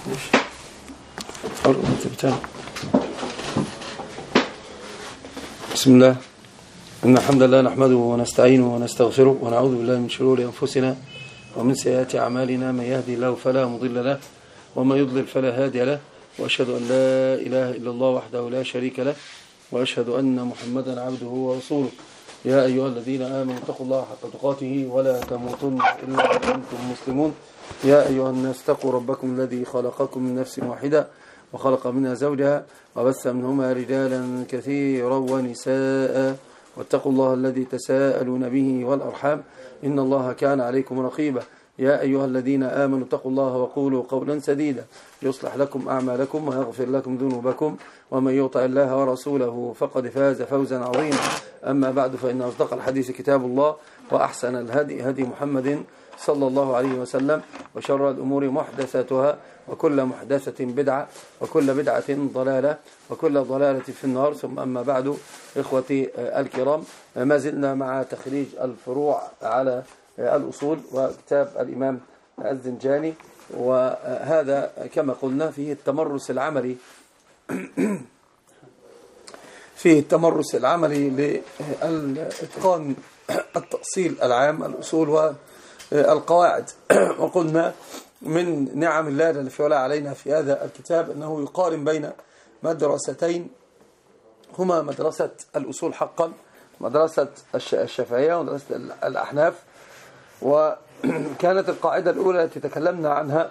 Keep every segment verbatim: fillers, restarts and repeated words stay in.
بسم الله إن الحمد لله نحمده ونستعينه ونستغفره ونعوذ بالله من شرور أنفسنا ومن سيئات أعمالنا. من يهدي الله فلا مضل له ومن يضلل فلا هادي له، وأشهد أن لا إله إلا الله وحده لا شريك له، وأشهد أن محمدا عبده ورسوله. يا أيها الذين آمنوا اتقوا الله حق تقاته ولا تموتن إلا وأنتم مسلمون. يا أيها الناس اتقوا ربكم الذي خلقكم من نفس واحدة وخلق منها زوجها وبث منهما رجالا كثيرا ونساء، واتقوا الله الذي تساءلون به والأرحام إن الله كان عليكم رقيبا. يا أيها الذين آمنوا اتقوا الله وقولوا قولا سديدا يصلح لكم أعمالكم ويغفر لكم ذنوبكم، ومن يطع الله ورسوله فقد فاز فوزا عظيما. أما بعد، فإن أصدق الحديث كتاب الله، وأحسن الهدي هدي محمد صلى الله عليه وسلم، وشر الأمور محدثاتها، وكل محدثة بدعة، وكل بدعة ضلالة، وكل ضلالة في النار. ثم أما بعد، إخوتي الكرام، ما زلنا مع تخريج الفروع على الأصول وكتاب الإمام الزنجاني، وهذا كما قلنا فيه التمرس العملي فيه التمرس العملي للإتقان التأصيل العام الأصول والقواعد. وقلنا من نعم الله التي فعلها علينا في هذا الكتاب أنه يقارن بين مدرستين هما مدرسة الأصول حقا، مدرسة الشافعية ومدرسة الأحناف. وكانت القاعدة الأولى التي تكلمنا عنها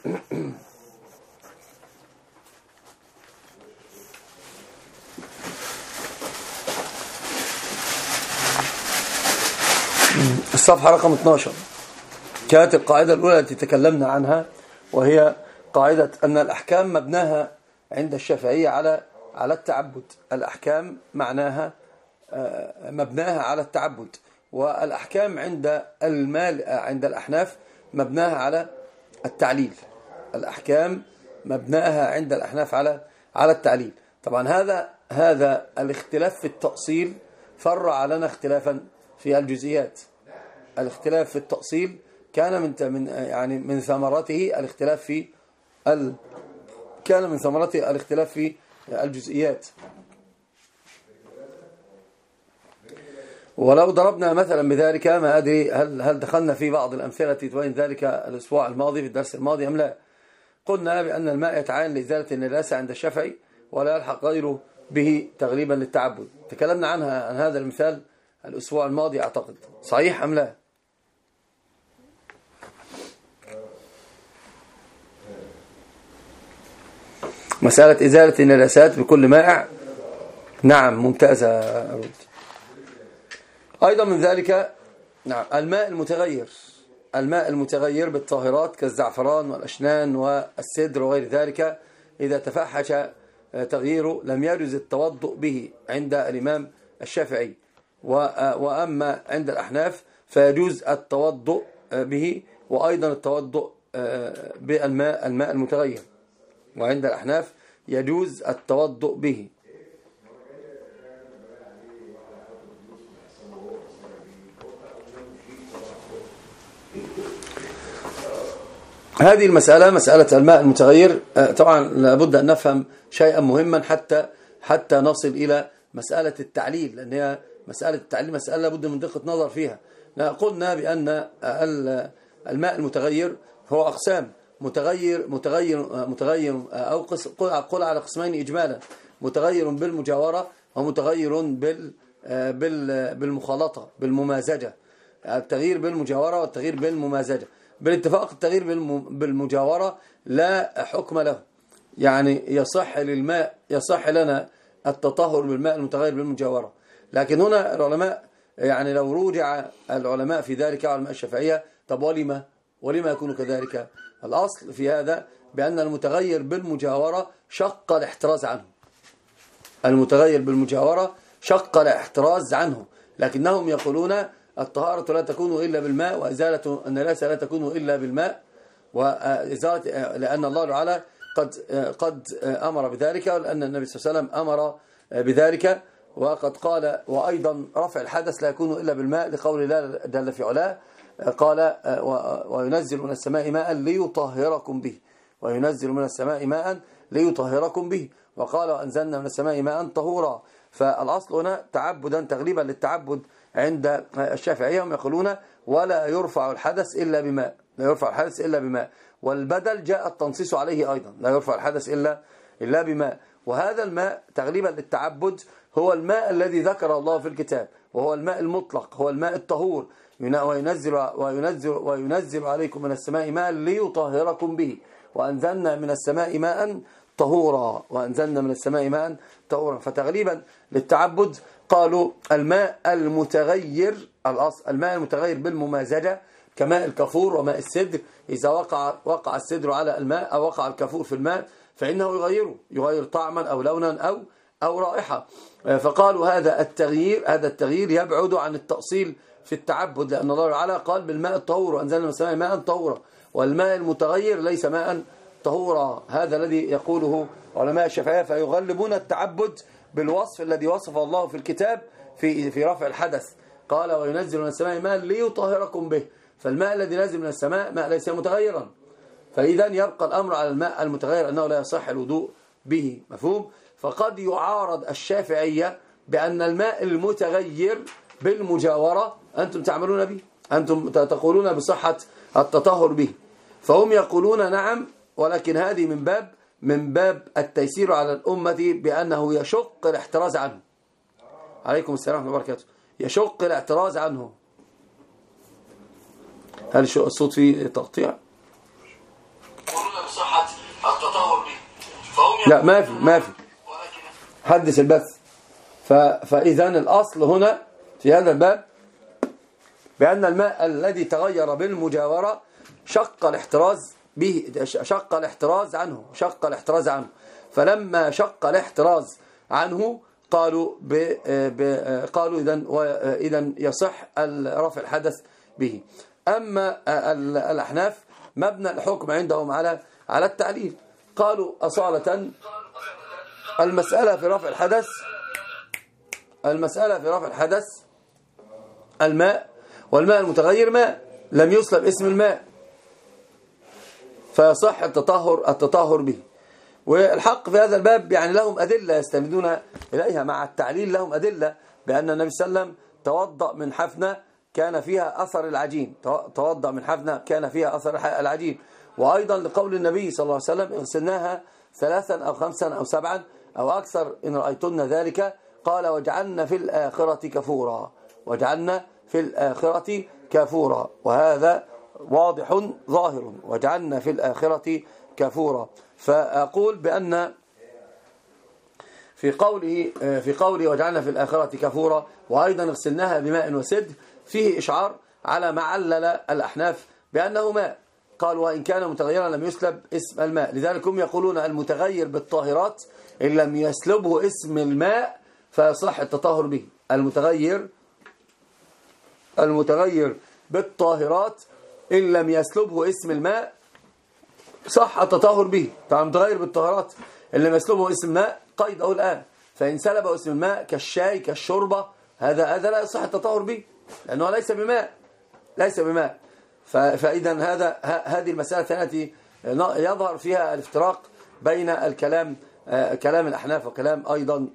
الصفحة رقم اثناشر. كانت القاعدة الأولى التي تكلمنا عنها وهي قاعدة أن الأحكام مبناها عند الشافعية على على التعبد. الأحكام معناها مبناها على التعبد، والأحكام عند المال عند الأحناف مبناها على التعليل. الأحكام مبناها عند الأحناف على على التعليل. طبعا هذا هذا الاختلاف في التأصيل فرع لنا اختلافا في الجزئيات. الاختلاف في التأصيل كان من من يعني من ثمرته الاختلاف في ال كان من ثمرته الاختلاف في الجزئيات. ولو ضربنا مثلا بذلك، ما أدري هل هل دخلنا في بعض الأمثلة تبين ذلك الأسبوع الماضي في الدرس الماضي أم لا. قلنا بأن الماء يتعين لإزالة النجاسة عند الشافعي ولا يلحق غيره به تغليبا للتعبد. تكلمنا عنها عن هذا المثال الأسبوع الماضي أعتقد، صحيح أم لا؟ مسألة إزالة النجاسات بكل مائع، نعم ممتازة أرد. أيضا من ذلك نعم الماء المتغير، الماء المتغير بالطاهرات كالزعفران والأشنان والسدر وغير ذلك، إذا تفحش تغييره لم يجوز التوضؤ به عند الإمام الشافعي، وأما عند الأحناف فيجوز التوضؤ به، وأيضا التوضؤ بالماء الماء المتغير، وعند الأحناف يجوز التوضؤ به. هذه المسألة مسألة الماء المتغير، طبعا لابد أن نفهم شيئا مهما حتى حتى نصل إلى مسألة التعليل، لأن هي مسألة التعليل مسألة لابد من دقة نظر فيها. قلنا بأن الماء المتغير هو أقسام: متغير متغير متغير أو قل على قسمين إجمالا: متغير بالمجاورة ومتغير بال بالمخالطة بالممازجة. التغيير بالمجاورة والتغيير بالممازجة بالاتفاق. التغيير بالمجاورة لا حكم له، يعني يصح للماء يصح لنا التطهر بالماء المتغير بالمجاورة، لكن هنا العلماء يعني لو روجع العلماء في ذلك علماء الشافعية، طب ولما ولما يكون كذلك؟ الأصل في هذا بأن المتغير بالمجاورة شق الاحتراز عنه. المتغير بالمجاورة شق الاحتراز عنه، لكنهم يقولون الطهارة لا تكون إلا بالماء، وإزالة النجاسة لا تكون إلا بالماء، وإزالة لأن الله تعالى قد قد أمر بذلك، ولأن النبي صلى الله عليه وسلم أمر بذلك، وقد قال وأيضا رفع الحدث لا يكون إلا بالماء لقول الله جل في علاه قال وينزل من السماء ماء ليطهركم به. وينزل من السماء ماء ليطهركم به، وقال وأنزلنا من السماء ماء طهورا. فالأصل هنا تعبدا تغليبا للتعبد عند الشافعية، هم يقولون ولا يرفع الحدث إلا بماء، لا يرفع الحدث إلا بماء. والبدل جاء التنصيص عليه أيضا، لا يرفع الحدث إلا إلا بماء. وهذا الماء تغليبا للتعبد هو الماء الذي ذكر الله في الكتاب، وهو الماء المطلق، هو الماء الطهور، وينزل وينزل وينزل عليكم من السماء ماء ليطهركم به، وأنزلنا من السماء ماء طهورا، وأنزلنا من السماء ماء طهورا. فتغليبا للتعبد قالوا الماء المتغير، الأصل الماء المتغير بالممازجة كماء الكافور وماء السدر، إذا وقع وقع السدر على الماء أو وقع الكافور في الماء فإنه يغيره، يغير طعما أو لونا أو أو رائحة. فقالوا هذا التغيير هذا التغيير يبعد عن التأصيل في التعبد، لأن الله تعالى قال بالماء الطهور وأنزلنا من السماء ماء طهورا، والماء المتغير ليس ماء طهورا. هذا الذي يقوله علماء الشافعية، فيغلبون التعبد بالوصف الذي وصفه الله في الكتاب في في رفع الحدث، قال وينزل من السماء ماء ليطهركم به. فالماء الذي نازل من السماء ماء ليس متغيرا، فإذا يبقى الأمر على الماء المتغير أنه لا يصح الوضوء به. مفهوم؟ فقد يعارض الشافعية بأن الماء المتغير بالمجاورة أنتم تعملون به، أنتم تقولون بصحة التطهر به، فهم يقولون نعم، ولكن هذه من باب من باب التيسير على الأمة بأنه يشق الاحتراز عنه. عليكم السلام ورحمة الله وبركاته. يشق الاحتراز عنه. هل الصوت فيه تقطيع؟ يقولون بصحة التطهر به، فهم لا ما في ما في حدث البث. فإذا الأصل هنا في هذا الباب بأن الماء الذي تغير بالمجاورة شق الاحتراز به، شق الاحتراز عنه شق الاحتراز عنه فلما شق الاحتراز عنه قالوا ب ب قالوا إذن إذن يصح رفع الحدث به. أما الأحناف مبنى الحكم عندهم على على التعليل، قالوا أصالة المسألة في رفع الحدث المسألة في رفع الحدث الماء، والماء المتغير ماء لم يسلب اسم الماء، فيصح التطهر التطهر به. والحق في هذا الباب يعني لهم أدلة يستندون إليها مع التعليل، لهم أدلة بأن النبي صلى الله عليه وسلم توضأ من حفنة كان فيها أثر العجين، توضأ من حفنة كان فيها أثر العجين. وأيضا لقول النبي صلى الله عليه وسلم اغسلناها ثلاثا أو خمسا أو سبعا أو أكثر إن رأيتن ذلك، قال وجعلنا في الآخرة كفورا، وجعلنا في الآخرة كفورا، وهذا واضح ظاهر، وجعلنا في الآخرة كفورا. فأقول بأن في قوله في قوله وجعلنا في الآخرة كفورا وأيضا اغسلناها بماء وسدر فيه إشعار على ما علل الأحناف بأنه ماء، قال وإن كان متغيرا لم يسلب اسم الماء، لذلك هم يقولون المتغير بالطاهرات إن لم يسلبه اسم الماء فيصح التطهر به. المتغير المتغير بالطاهرات إن لم يسلبه اسم الماء صح التطهر به. طبعا متغير بالطاهرات إن لم يسلبه اسم الماء قيد أو الآن، فإن سلبه اسم الماء كالشاي كالشوربة هذا هذا لا يصح التطهر به لأنه ليس بماء ليس بماء. فإذا هذا هذه المسألة التي يظهر فيها الافتراق بين الكلام كلام الأحناف وكلام أيضا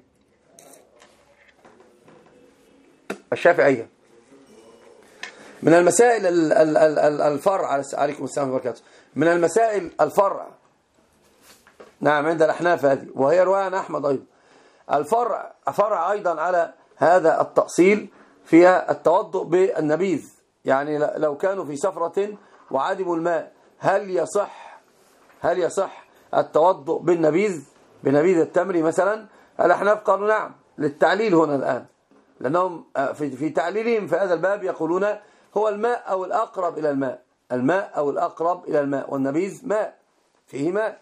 الشافعية. من المسائل الفرع عليكم السلام وبركاته من المسائل الفرع نعم عند الأحناف هذه، وهي رواية عن أحمد أيضا. الفرع فرع أيضا على هذا التأصيل فيها التوضؤ بالنبيذ، يعني لو كانوا في سفرة وعدموا الماء هل يصح هل يصح التوضؤ بالنبيذ بنبيذ التمر مثلا؟ الأحناف قالوا نعم للتعليل هنا الآن، لأنهم في في تعليلهم في هذا الباب يقولون هو الماء أو الأقرب إلى الماء الماء أو الأقرب إلى الماء، والنبيذ ماء فيه ماء،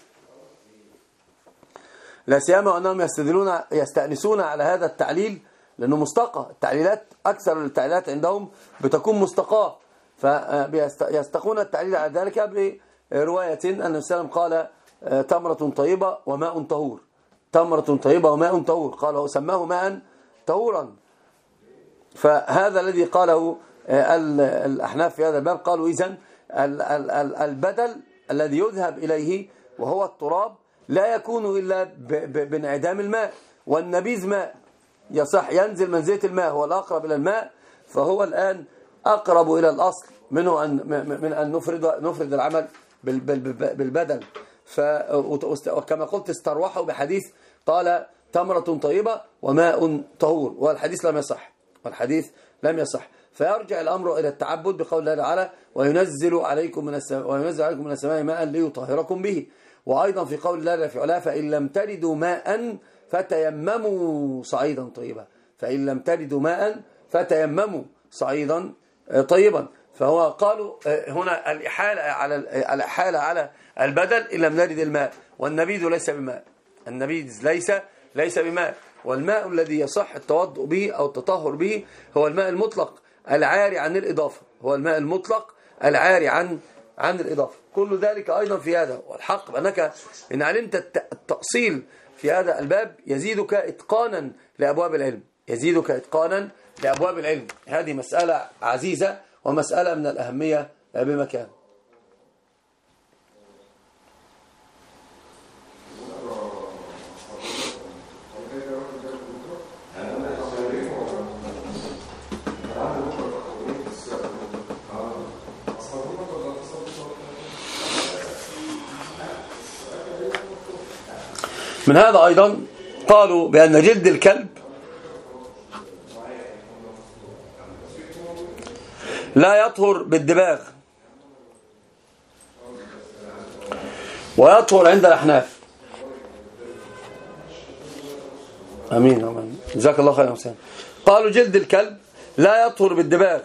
لا سيما أنهم يستدلون يستأنسون على هذا التعليل لأنه مستقى. التعليلات أكثر التعليلات عندهم بتكون مستقاة، فيستقون التعليل على ذلك برواية أن النبي صلى الله عليه وسلم قال تمرة طيبة وماء طهور، تمرة طيبة وماء طهور، قال وسماه ماء طهورا. فهذا الذي قاله الأحناف في هذا الباب، قالوا إذن البدل الذي يذهب إليه وهو التراب لا يكون إلا بانعدام الماء، والنبيذ ماء يصح ينزل منزلة الماء، هو الأقرب إلى الماء، فهو الآن أقرب إلى الأصل منه أن من أن نفرد نفرد العمل بالبدل. وكما قلت استروحوا بحديث قال تمرة طيبة وماء طهور، والحديث لم يصح والحديث لم يصح فيرجع الأمر إلى التعبد بقول الله تعالى وينزل عليكم من السماء وينزل عليكم من السماء ماء ليطهركم به. وأيضا في قول الله في علاه فإن لم تجدوا ماء فتيمموا صعيدا طيبا، فإن لم تجدوا ماء فتيمموا صعيدا طيبا. فهو قالوا هنا الإحالة على الإحالة على البدل إن لم نجد الماء، والنبيذ ليس بماء، النبيذ ليس ليس بماء، والماء الذي يصح التوضؤ به أو التطهر به هو الماء المطلق العاري عن الإضافة، هو الماء المطلق العاري عن عن الإضافة. كل ذلك أيضا في هذا، والحق بأنك إن علمت التأصيل في هذا الباب يزيدك إتقانا لأبواب العلم، يزيدك إتقانا لأبواب العلم. هذه مسألة عزيزة ومسألة من الأهمية بمكان. من هذا أيضا قالوا بأن جلد الكلب لا يطهر بالدباغ ويطهر عند الأحناف. أمين أمين جزاك الله خيرا حسين. قالوا جلد الكلب لا يطهر بالدباغ،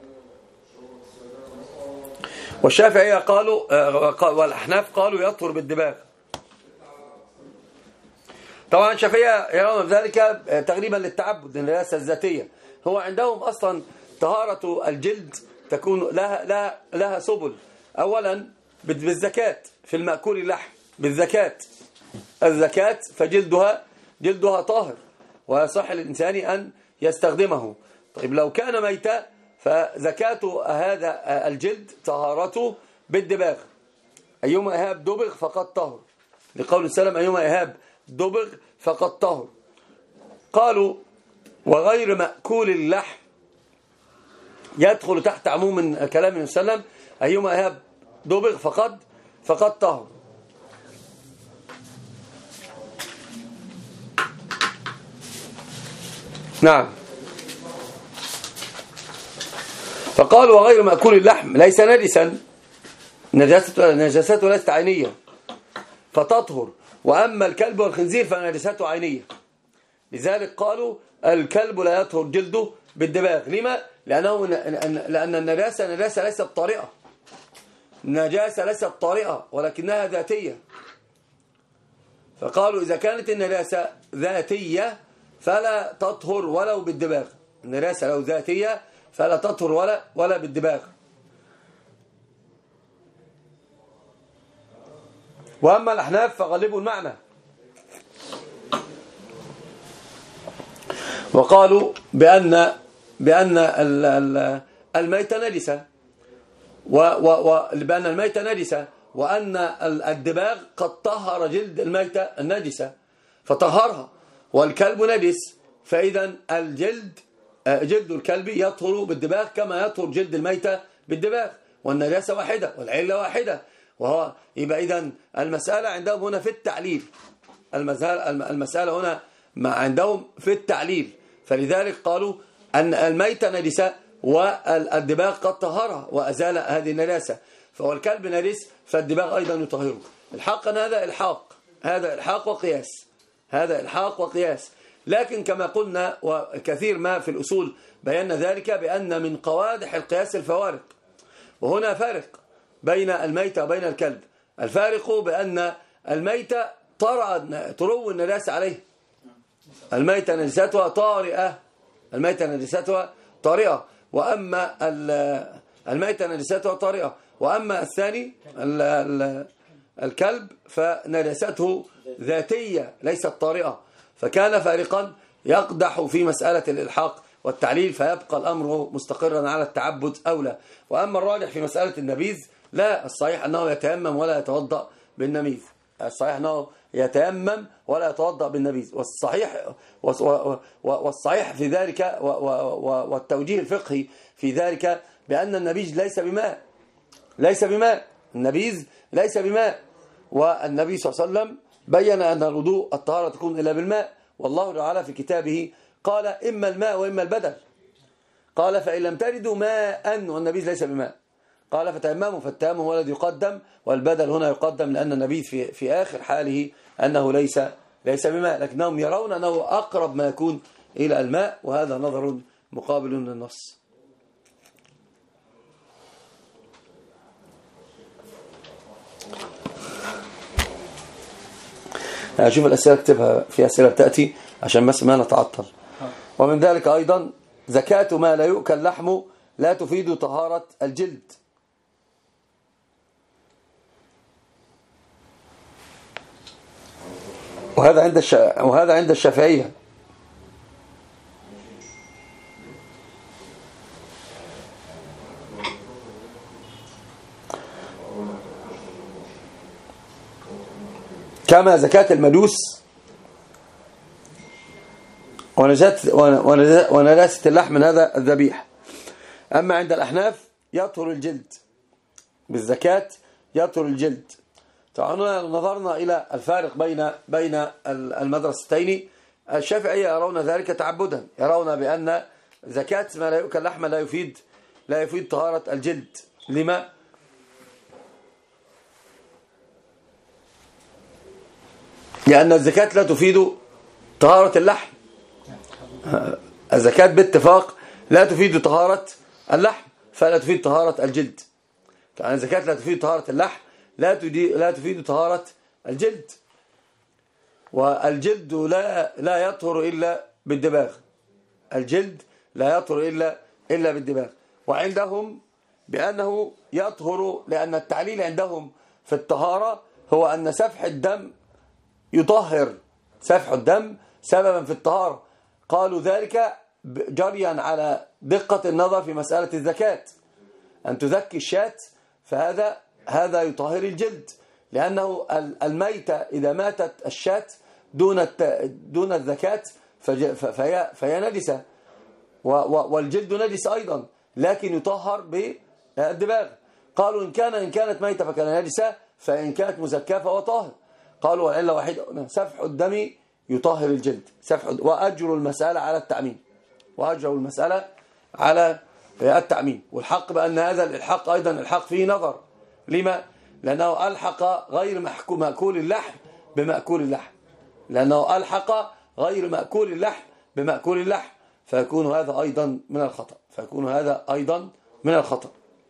والشافعية قالوا والأحناف قالوا يطهر بالدباغ. طبعا الشافعية يرون ذلك تقريبا للتعبد للنجاسة الذاتية. هو عندهم أصلا طهارة الجلد تكون لها لها لها سبل. أولا بالزكاة في المأكول اللحم، بالزكاة الزكاة فجلدها جلدها طاهر ويصح للإنسان أن يستخدمه. طيب لو كان ميتا فزكاة هذا الجلد طهارته بالدباغ، أيما إهاب دبغ فقد طهر، لقول السلام أيما إهاب دبغ فقد طهر. قالوا وغير مأكول اللحم يدخل تحت عموم كلام النبي صلى الله عليه وسلم أيما إهاب دبغ فقد فقد طهر. نعم. فقالوا وغير مأكول اللحم ليس نجسا، نجاسته نجاسته ليست عينية فتطهر، وأما الكلب والخنزير فنجاسته عينية. لذلك قالوا الكلب لا يطهر جلده بالدباغ. لما؟ لأنه لأن النجاسة نجاسة ليست طارئة، النجاسة ليست طارئة ولكنها ذاتية. فقالوا إذا كانت النجاسة ذاتية فلا تطهر ولو بالدباغ، النجاسة لو ذاتية فلا تطهر ولا ولا بالدباغ. وأما الأحناف فغلبوا المعنى وقالوا بأن بأن الميت نجسة، وبأن الميت نجسة وأن الدباغ قد طهر جلد الميتة النجسة فطهرها، والكلب نجس، فإذا الجلد جلد الكلب يطهر بالدباغ كما يطهر جلد الميتة بالدباغ، والنجاسة واحدة والعلة واحدة. وهو يبقى إذن المسألة عندهم هنا في التعليل، المسألة, المسألة هنا ما عندهم في التعليل، فلذلك قالوا أن الميتة نجسة والدباغ قد طهرها وأزال هذه النجاسة، فهو الكلب نجس فالدباغ أيضا يطهره. الحق أن هذا إلحاق، هذا إلحاق وقياس، هذا إلحاق وقياس. لكن كما قلنا وكثير ما في الأصول بينا ذلك بأن من قوادح القياس الفوارق، وهنا فارق بين الميتة وبين الكلب. الفارق بأن الميتة ترو النجاسة عليه، الميتة نجستها طارئة، الميتة نجستها طارئة، وأما الميتة نجستها طارئة، وأما الثاني الكلب فنجسته ذاتية ليست طارئة. فكان فارقا يقدح في مسألة الإلحاق والتعليل، فيبقى الأمر مستقرا على التعبد أولى. وأما الراجح في مسألة النبيذ لا، الصحيح أنه يتيمم ولا يتوضأ بالنبيذ. الصحيح أنه يتيمم ولا يتوضأ بالنبيذ، والصحيح والصحيح في ذلك والتوجيه الفقهي في ذلك بأن النبيذ ليس بماء، ليس بماء، النبيذ ليس بماء. والنبي صلى الله عليه وسلم بين أن الوضوء الطهارة تكون إلا بالماء، والله تعالى في كتابه قال إما الماء وإما البدل، قال فإن لم تجدوا ماء، والنبيذ ليس بماء، قال فتيمموا، فالتيمم هو الذي يقدم، والبدل هنا يقدم لأن النبيذ في في آخر حاله أنه ليس ليس بماء، لكنهم يرون أنه أقرب ما يكون إلى الماء، وهذا نظر مقابل للنص. أشوف الأسئلة اكتبها، في أسئلة بتأتي عشان بس ما نتعطل. ومن ذلك أيضا زكاة ما لا يؤكل لحمه لا تفيد طهارة الجلد، وهذا عند الش... وهذا عند الشافعية. كما زكاة المجوس ونجاسة اللحم من هذا الذبيح. أما عند الأحناف يطهر الجلد بالزكاة، يطهر الجلد. طبعا نظرنا إلى الفارق بين بين المدرستين، الشافعية يرون ذلك تعبدا، يرون بأن زكاة ما لا يؤكل لحم لا يفيد لا يفيد طهارة الجلد. لما؟ لأن الزكاة لا تفيد طهارة اللحم، الزكاة باتفاق لا تفيد طهارة اللحم، فلا تفيد طهارة الجلد. يعني الزكاة لا تفيد طهارة اللحم، لا لا تفيد طهارة الجلد، والجلد لا لا يطهر إلا بالدباغ، الجلد لا يطهر إلا إلا بالدباغ. وعندهم بأنه يطهر، لأن التعليل عندهم في الطهارة هو أن سفح الدم يطهر، سفح الدم سببا في الطهارة. قالوا ذلك جريا على دقة النظر في مسألة الزكاة، أن تزكي الشاة، فهذا هذا يطهر الجلد، لأنه الميتة إذا ماتت الشاة دون دون الزكاة فهي فهي نجسة، والجلد نجس أيضا، لكن يطهر بالدباغ. قالوا إن كان إن كانت ميتة فكان نجسة، فإن كانت مزكاة فهو طاهر. قالوا والعلة واحدة، سفح الدم يطهر الجلد، سفح. وأجروا المسألة على التعميم، وأجروا المسألة على التعميم. والحق بأن هذا الحق أيضا الحق فيه نظر. لما؟ لأنه ألحق غير مأكول اللحم بمأكول اللحم، لأنه ألحق غير مأكول اللحم بمأكول اللحم، فيكون هذا أيضا من الخطأ، فيكون هذا أيضا من الخطأ.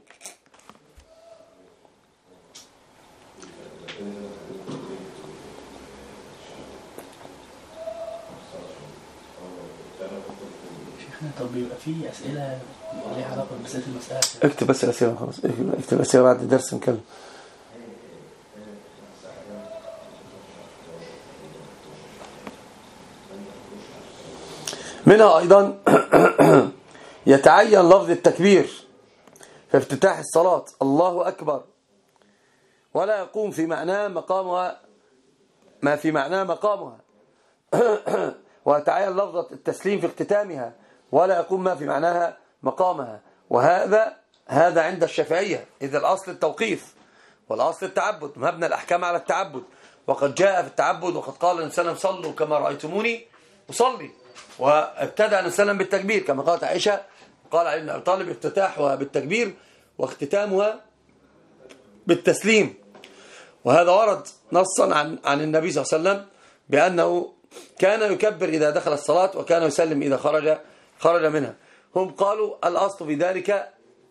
طب بيبقى في أسئلة ليها علاقة بمسألة المسألة؟ اكتب بس الأسئلة خلاص، اكتب الأسئلة بعد الدرس نكلم. منها أيضا يتعين لفظ التكبير في افتتاح الصلاة، الله أكبر، ولا يقوم في معناه مقامها ما في معناه مقامها ويتعين لفظة التسليم في اختتامها، ولا يقوم ما في معناها مقامها. وهذا هذا عند الشافعية، إذا الأصل التوقيف والأصل التعبد، مبنى الأحكام على التعبد، وقد جاء في التعبد وقد قال الإنسان صلوا كما رأيتموني أصلي، وابتدأ الإنسان بالتكبير كما قالت عائشة، قال علي بن أبي طالب افتتاحها بالتكبير واختتامها بالتسليم. وهذا ورد نصا عن عن النبي صلى الله عليه وسلم بأنه كان يكبر إذا دخل الصلاة، وكان يسلم إذا خرج خرج منها. هم قالوا الأصل في ذلك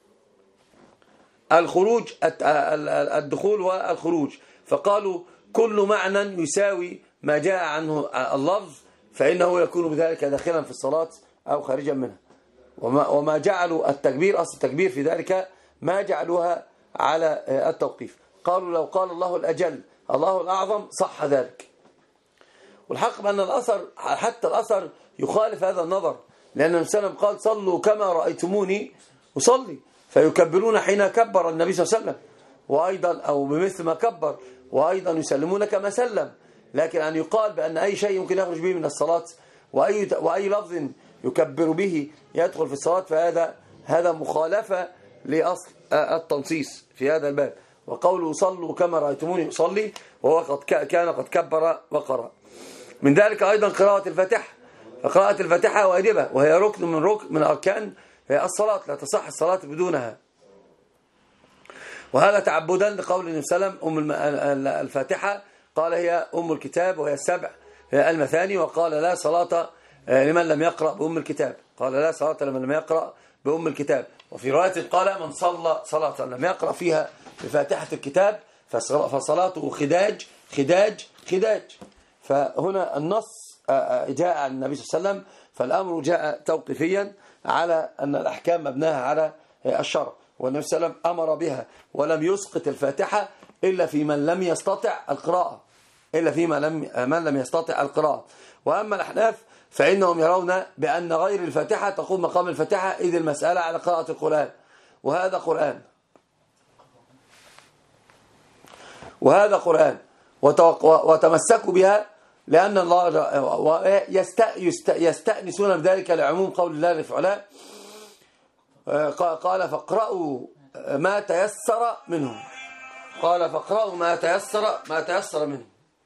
الخروج، الدخول والخروج، فقالوا كل معنى يساوي ما جاء عنه اللفظ فإنه يكون بذلك داخلا في الصلاة أو خارجا منها. وما, وما جعلوا التكبير، أصل التكبير في ذلك ما جعلوها على التوقيف. قالوا لو قال الله الأجل الله الأعظم صح ذلك. والحق بأن الأثر، حتى الأثر يخالف هذا النظر، لأن النبي صلى الله عليه وسلم قال صلوا كما رأيتموني أصلي، فيكبرون حين كبر النبي صلى الله عليه وسلم، وأيضا أو بمثل ما كبر. وأيضا يسلمون كما سلم. لكن أن يقال بأن أي شيء يمكن يخرج به من الصلاة وأي وأي لفظ يكبر به يدخل في الصلاة، فهذا هذا مخالفة لأصل التنصيص في هذا الباب. وقوله صلوا كما رأيتموني أصلي، وهو قد كان قد كبر وقرأ. من ذلك أيضا قراءة الفاتحة، فقراءة الفاتحة واجبة وهي ركن من ركن من أركان الصلاة، لا تصح الصلاة بدونها. وهذا تعبدا لقول النبي صلى الله عليه وسلم أم الفاتحة قال هي أم الكتاب وهي السبع المثاني، وقال لا صلاة لمن لم يقرأ بأم الكتاب، قال لا صلاة لمن لم يقرأ بأم الكتاب. وفي رواية قال من صلى صلاة لم يقرأ فيها بفاتحة الكتاب فصلاته خداج خداج خداج. فهنا النص جاء عن النبي صلى الله عليه وسلم، فالأمر جاء توقيفيا على أن الأحكام مبناها على الشرع، والنبي صلى الله عليه وسلم أمر بها ولم يسقط الفاتحة إلا في من لم يستطع القراءة إلا في من لم, من لم يستطع القراءة. وأما الأحناف فإنهم يرون بأن غير الفاتحة تقوم مقام الفاتحة، إذ المسألة على قراءة القرآن، وهذا قرآن وهذا قرآن وتمسكوا بها، لأن الله يستأنسون بذلك لعموم قول الله لفعلاء قال فاقرأوا ما تيسر منه قال فاقرأوا ما تيسر ما تيسر منه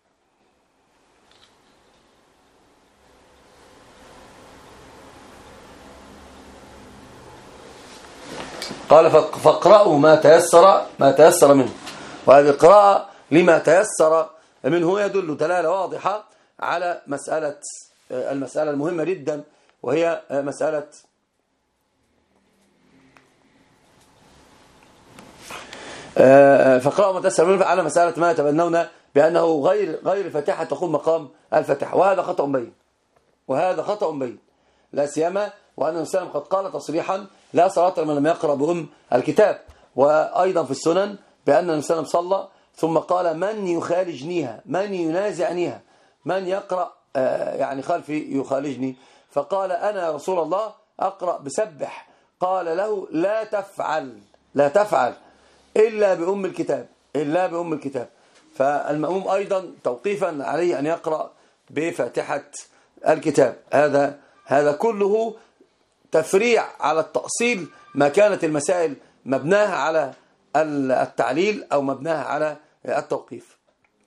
قال فاقرأوا ما تيسر ما تيسر منه. وهذه القراءة لما تيسر منه يدل دلالة واضحة على مسألة المسألة المهمة جدا، وهي مسألة فاقرأوا ما تيسر منه على مسألة ما يتبنون بأنه غير غير الفاتحة تقوم مقام الفاتحة، وهذا خطأ بين وهذا خطأ بين لا سيما وأن النبي صلى الله عليه وسلم قد قال تصريحا لا صلاة لمن لم يقرأ بأم الكتاب. وأيضا في السنن بأن النبي صلى الله عليه وسلم صلى ثم قال من يخالجنيها من ينازعنيها من يقرأ يعني خلفي يخالجني، فقال أنا يا رسول الله أقرأ بسبح، قال له لا تفعل لا تفعل إلا بأم الكتاب إلا بأم الكتاب. فالمأموم أيضا توقيفا عليه أن يقرأ بفاتحة الكتاب. هذا هذا كله تفريع على التأصيل، ما كانت المسائل مبناها على التعليل أو مبناها على التوقيف.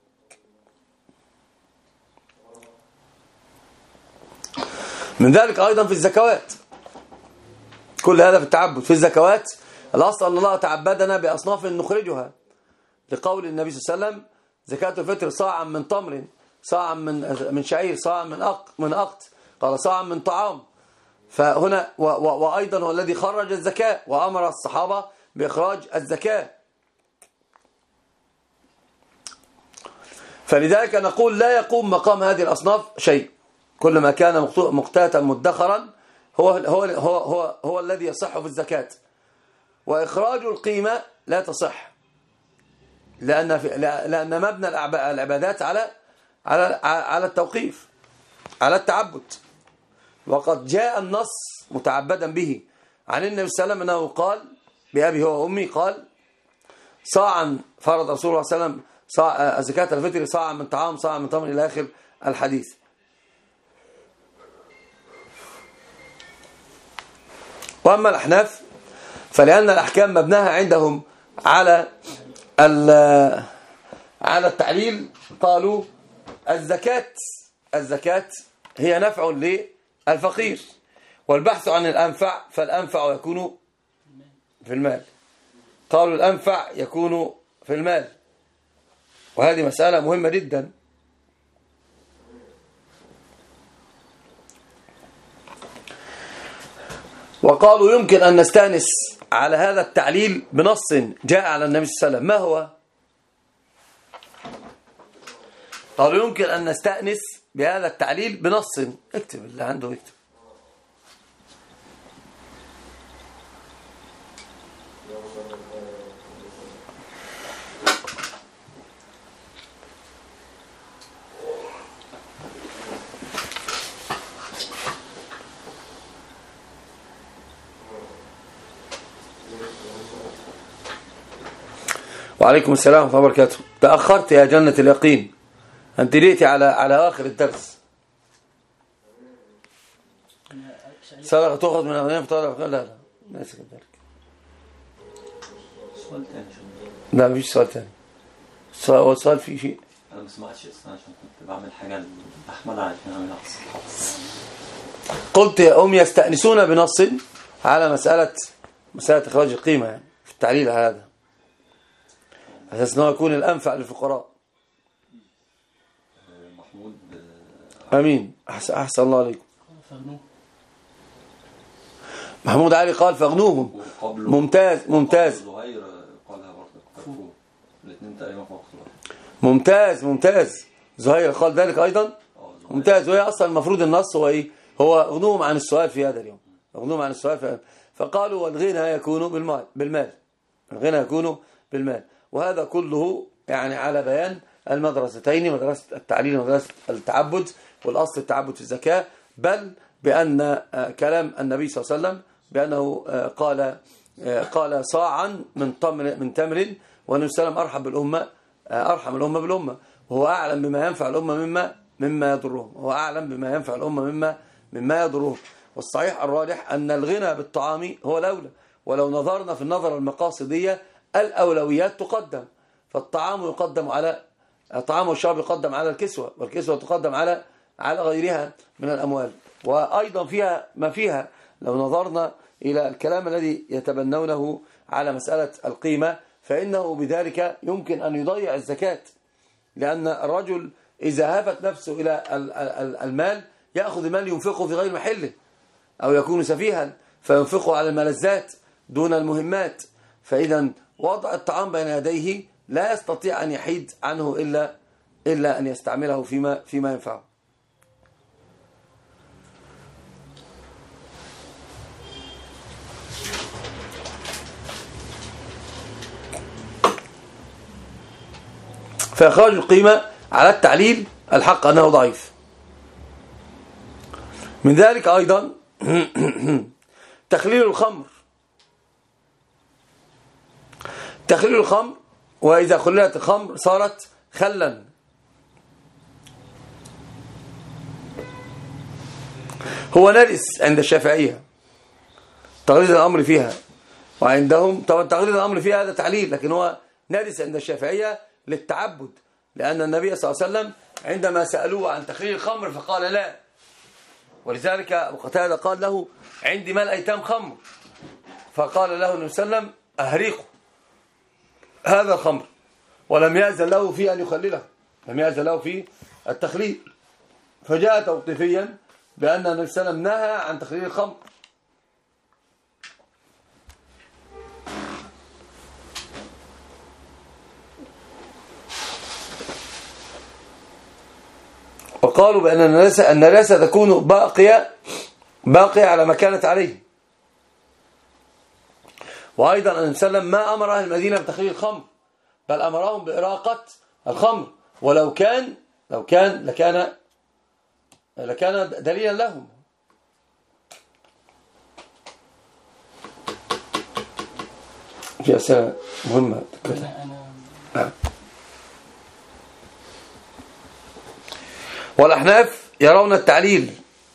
من ذلك أيضا في الزكوات، كل هذا في التعبد. في الزكوات الأصل أن الله تعبدنا بأصناف نخرجها، لقول النبي صلى الله عليه وسلم زكاة الفطر صاعا من تمر، صاعا من من شعير، صاعا من أق من أقط، قال صاعا من طعام. فهنا و و وأيضا هو الذي خرج الزكاة وأمر الصحابة بإخراج الزكاة. فلذلك نقول لا يقوم مقام هذه الأصناف شيء، كل ما كان مقتاتا مدخرا هو هو هو هو, هو الذي يصح في الزكاة. وإخراج القيمة لا تصح، لأن في لأن مبنى العبادات على على على التوقيف، على التعبد. وقد جاء النص متعبدا به عن النبي صلى الله عليه وسلم أنه قال بأبي هو وأمي، قال صاعا فرض رسول الله صلى الله عليه وسلم صاع زكاة الفطر صاعا من طعام صاعا من تمر إلى آخر الحديث. وأما الأحناف فلأن الأحكام مبناها عندهم على على التعليل، قالوا الزكاة الزكاة هي نفع للفقير، والبحث عن الأنفع فالأنفع يكون في المال، قالوا الأنفع يكون في المال. وهذه مسألة مهمة جدا. وقالوا يمكن أن نستأنس على هذا التعليل بنص جاء على النبي صلى الله عليه وسلم. ما هو؟ قالوا يمكن أن نستأنس بهذا التعليل بنص. اكتب اللي عنده يكتب. وعليكم السلام ورحمة الله وبركاته. تأخرت يا جنة اليقين، أنت جئتي على على آخر الدرس. سرقة تأخذ من أغنياء فطالع. لا لا ليس كذلك. سؤال تاني. لا مفيش سؤال تاني. السؤال سؤال في شيء. أنا ما سمعتش أصلا عشان كنت بعمل حاجة لأحمد عشان أعمل أحسن. قلت هم يستأنسون بنص على مسألة مسألة إخراج القيمة يعني في التعليل هذا، أساس أنه يكون الأنفع للفقراء. محمود أمين. أحسن الله عليكم. محمود علي قال فاغنوهم. ممتاز ممتاز. زهير قالها برضه. الاثنين تقريبا في وقت واحد. ممتاز ممتاز. زهير قال ذلك أيضا. ممتاز. وهي أصلا المفروض النص هو إيه؟ هو اغنوهم عن السؤال في هذا اليوم. اغنوهم عن السؤال في هذا. فقالوا والغنى يكون بالمال بالمال الغنى يكون بالمال. وهذا كله يعني على بيان المدرستين، مدرسة التعليل ومدرسة التعبد، والأصل التعبد في الزكاة، بل بأن كلام النبي صلى الله عليه وسلم بأنه قال قال صاعا من تمر من تمر، والنبي صلى الله عليه وسلم أرحم بالأمة أرحم الأمة بالأمة، وهو أعلم بما ينفع الأمة مما مما يضرهم، هو أعلم بما ينفع الأمة مما مما يضرهم. والصحيح الراجح أن الغنى بالطعام هو الأولى، ولو نظرنا في النظر المقاصدية الأولويات تقدم، فالطعام يقدم على الطعام والشراب يقدم على الكسوة، والكسوة تقدم على على غيرها من الأموال. وأيضا فيها ما فيها لو نظرنا إلى الكلام الذي يتبنونه على مسألة القيمة، فإنه بذلك يمكن أن يضيع الزكاة، لأن الرجل إذا هفت نفسه إلى المال يأخذ المال ينفقه في غير محله، أو يكون سفيها فينفقه على الملذات دون المهمات. فإذا وضع الطعام بين يديه لا يستطيع أن يحيد عنه إلا إلا أن يستعمله فيما فيما ينفعه. فإخراج القيمة على التعليل الحق أنه ضعيف. من ذلك أيضا تخليل الخمر. تخليل الخمر، وإذا خللت الخمر صارت خلا. هو نجس عند الشافعية تغليظ الأمر فيها، وعندهم طبعا تغليظ الأمر فيها هذا تعليل، لكن هو نجس عند الشافعية للتعبد، لأن النبي صلى الله عليه وسلم عندما سألوه عن تخليل الخمر فقال لا، ولذلك أبو قتادة قال له عندي مال أيتام خمر، فقال له النبي صلى الله عليه وسلم أهريقه هذا الخمر، ولم يأذن له في أن يخلله، لم يأذن له في التخليل، فجاء توقيفيا بأن النبي صلى الله عليه وسلم نهى عن تخليل الخمر. وقالوا بأن النجاسة تكون باقية باقية على ما كانت عليه. وأيضا النبي صلى الله عليه وسلم ما أمر أهل المدينة بتخليل الخمر، بل أمرهم بإراقة الخمر، ولو كان لو كان لكان لكان دليلا لهم. في أسئلة مهمة. نعم. والأحناف يرون التعليل،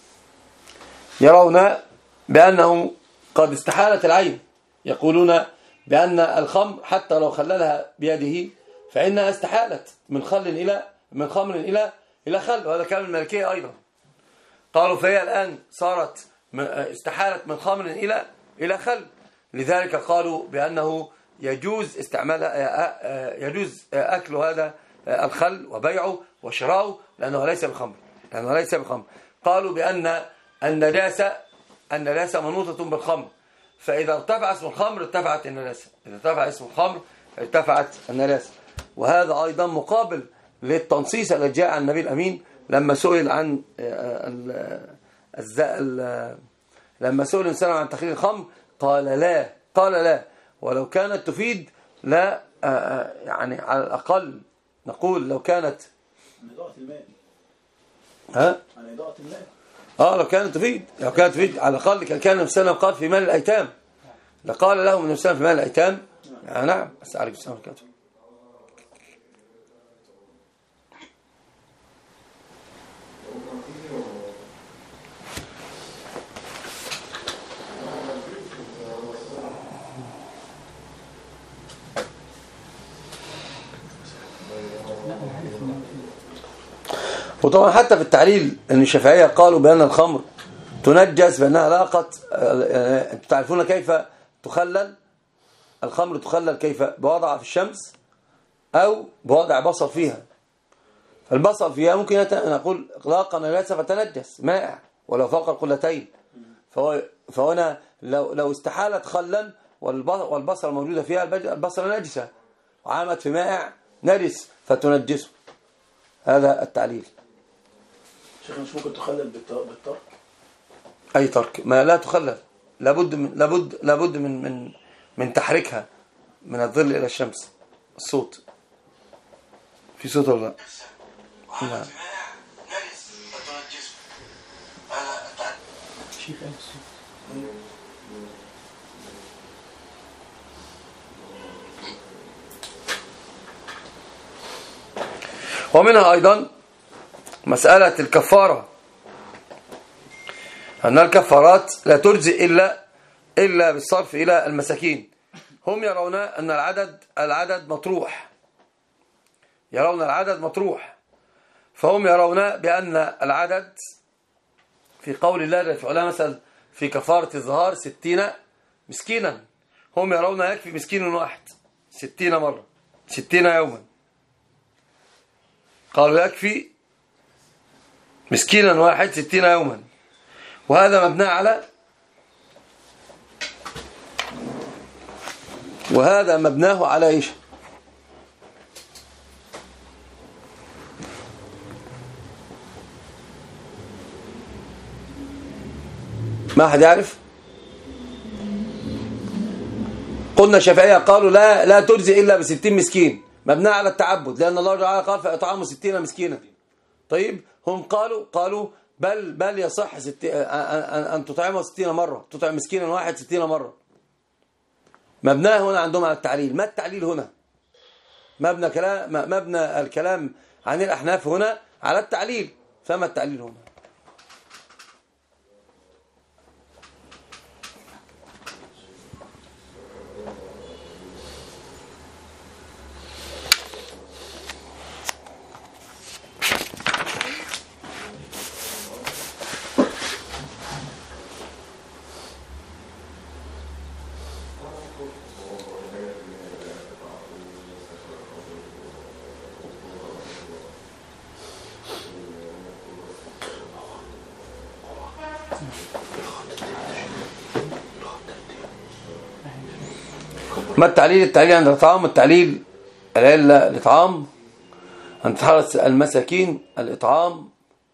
يرون بأنه قد استحالت العين، يقولون بأن الخمر حتى لو خللها بيده فإنها استحالت من خل إلى من خمر إلى إلى خل، وهذا كلام المالكية أيضا. قالوا فهي الآن صارت استحالت من خمر إلى إلى خل، لذلك قالوا بأنه يجوز استعمال يجوز أكل هذا الخل وبيعه وشراؤه لأنه ليس بخمر، لأنه ليس بخمر. قالوا بأن النجاسة النجاسة منوطة بالخمر، فإذا ارتفع اسم الخمر ارتفعت النجاسة، إذا ارتفع اسم الخمر ارتفعت النجاسة. وهذا أيضا مقابل للتنصيص الذي جاء عن النبي الأمين لما سئل عن لما سئل الإنسان عن تخليل الخمر قال لا قال لا ولو كانت تفيد لا، يعني على الأقل نقول لو كانت عن إضاءة الماء ها عن إضاءة الماء اه لو كانت تفيد لو كانت تفيد على الأقل كان كان النبي صلى الله عليه وسلم قال في مال الأيتام، لقال لهم النبي صلى الله عليه وسلم في مال الأيتام. نعم. السلام عليكم ورحمة الله وبركاته. وطبعا حتى في التعليل ان الشافعية قالوا بأن الخمر تنجس بأنها لاقت. انتم تعرفون كيف تخلل الخمر؟ تخلل كيف؟ بوضع في الشمس أو بوضع بصل فيها. فالبصل فيها ممكن نقول لاقى نجاسة فتنجس مائع ولو فوق القلتين. فهو فهنا لو لو استحالت خلا والبصل الموجودة فيها البصل نجسة وعامت في مائع نجس فتنجسه. هذا التعليل. شيخ مش ممكن تخلل بالترك؟ أي ترك ما لا تخلل، لابد من لابد لابد من من من تحريكها من الظل إلى الشمس. الصوت في صوت ولا لا؟ نعم. شيخ أي الصوت. ومنها أيضا مسألة الكفارة، أن الكفارات لا تجزي إلا إلا بالصرف إلى المساكين. هم يرون أن العدد العدد مطروح، يرون العدد مطروح، فهم يرون بأن العدد في قول الله جل وعلا مثلا في كفارة الظهار ستين مسكينا، هم يرون يكفي مسكين واحد ستين مرة ستين يوما. قالوا يكفي مسكينا واحد ستين يوما، وهذا مبنى على وهذا مبناه على ايش؟ ما أحد يعرف؟ قلنا الشافعية قالوا لا لا تجزي إلا بستين مسكين، مبنى على التعبد، لأن الله تعالى قال فإطعام ستين مسكينا. طيب هم قالوا قالوا بل بل يصح ستي أن تطعمه ستين مرة، تطعم مسكينا واحد ستين مرة. مبناه هنا عندهم على التعليل. ما التعليل هنا؟ مبنى كلام مبنى الكلام عن الأحناف هنا على التعليل. فما التعليل هنا؟ ما التعليل؟ التعليل عند الإطعام، التعليل العلة الإطعام، أن تحرص المساكين الإطعام.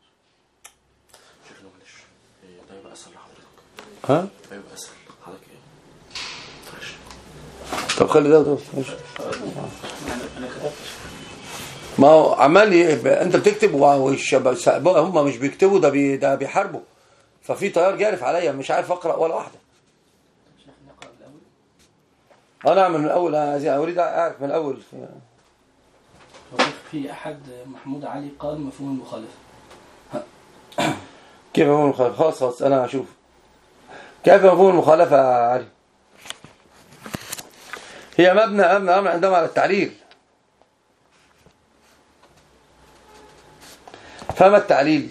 شيخنا معلش ده يبقى أسهل لحضرتك. ها؟ ده يبقى أسهل حضرتك إيه؟ ماشي. طب خلي ده ده ماشي. أنا كتبت. ما هو عمال ي- أنت بتكتب والشباب هم مش بيكتبوا، ده بي ده بيحاربوا، ففي تيار جارف عليا مش عارف أقرأ ولا واحدة. شيخ نقرأ الأول. أنا أعمل من الأول، أنا أريد أعرف من الأول. في أحد محمود علي قال مفهوم المخالفة. كيف مفهوم المخالفة؟ خلاص خلاص أنا هشوف كيف مفهوم المخالفة يا علي. هي مبنى أمن أمر عندما على التعليل. فما التعليل؟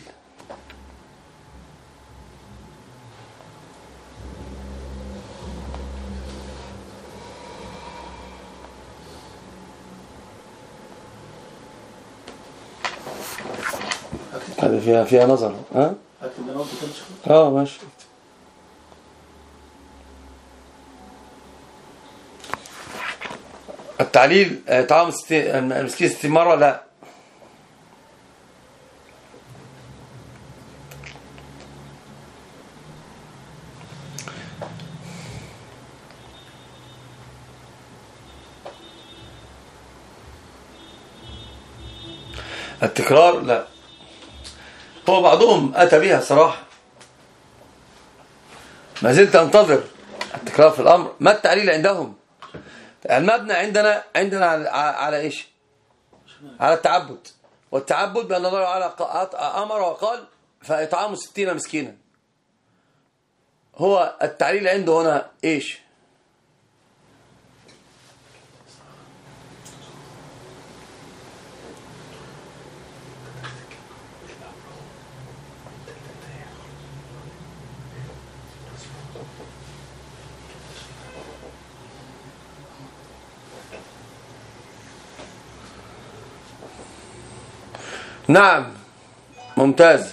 هذه فيها فيها نظر. ها؟ أكتب أنا وأنت تمشي. اه ماشي. التعليل طعام المسكين ستين مرة لا. التكرار لا. هو بعضهم أتى بها صراحة، ما زلت أنتظر التكرار في الأمر. ما التعليل عندهم؟ المبنى عندنا عندنا على, على إيش؟ على التعبد، والتعبد بأن الله تعالى أمر وقال فإطعام ستين مسكينا. هو التعليل عنده هنا إيش؟ نعم ممتاز.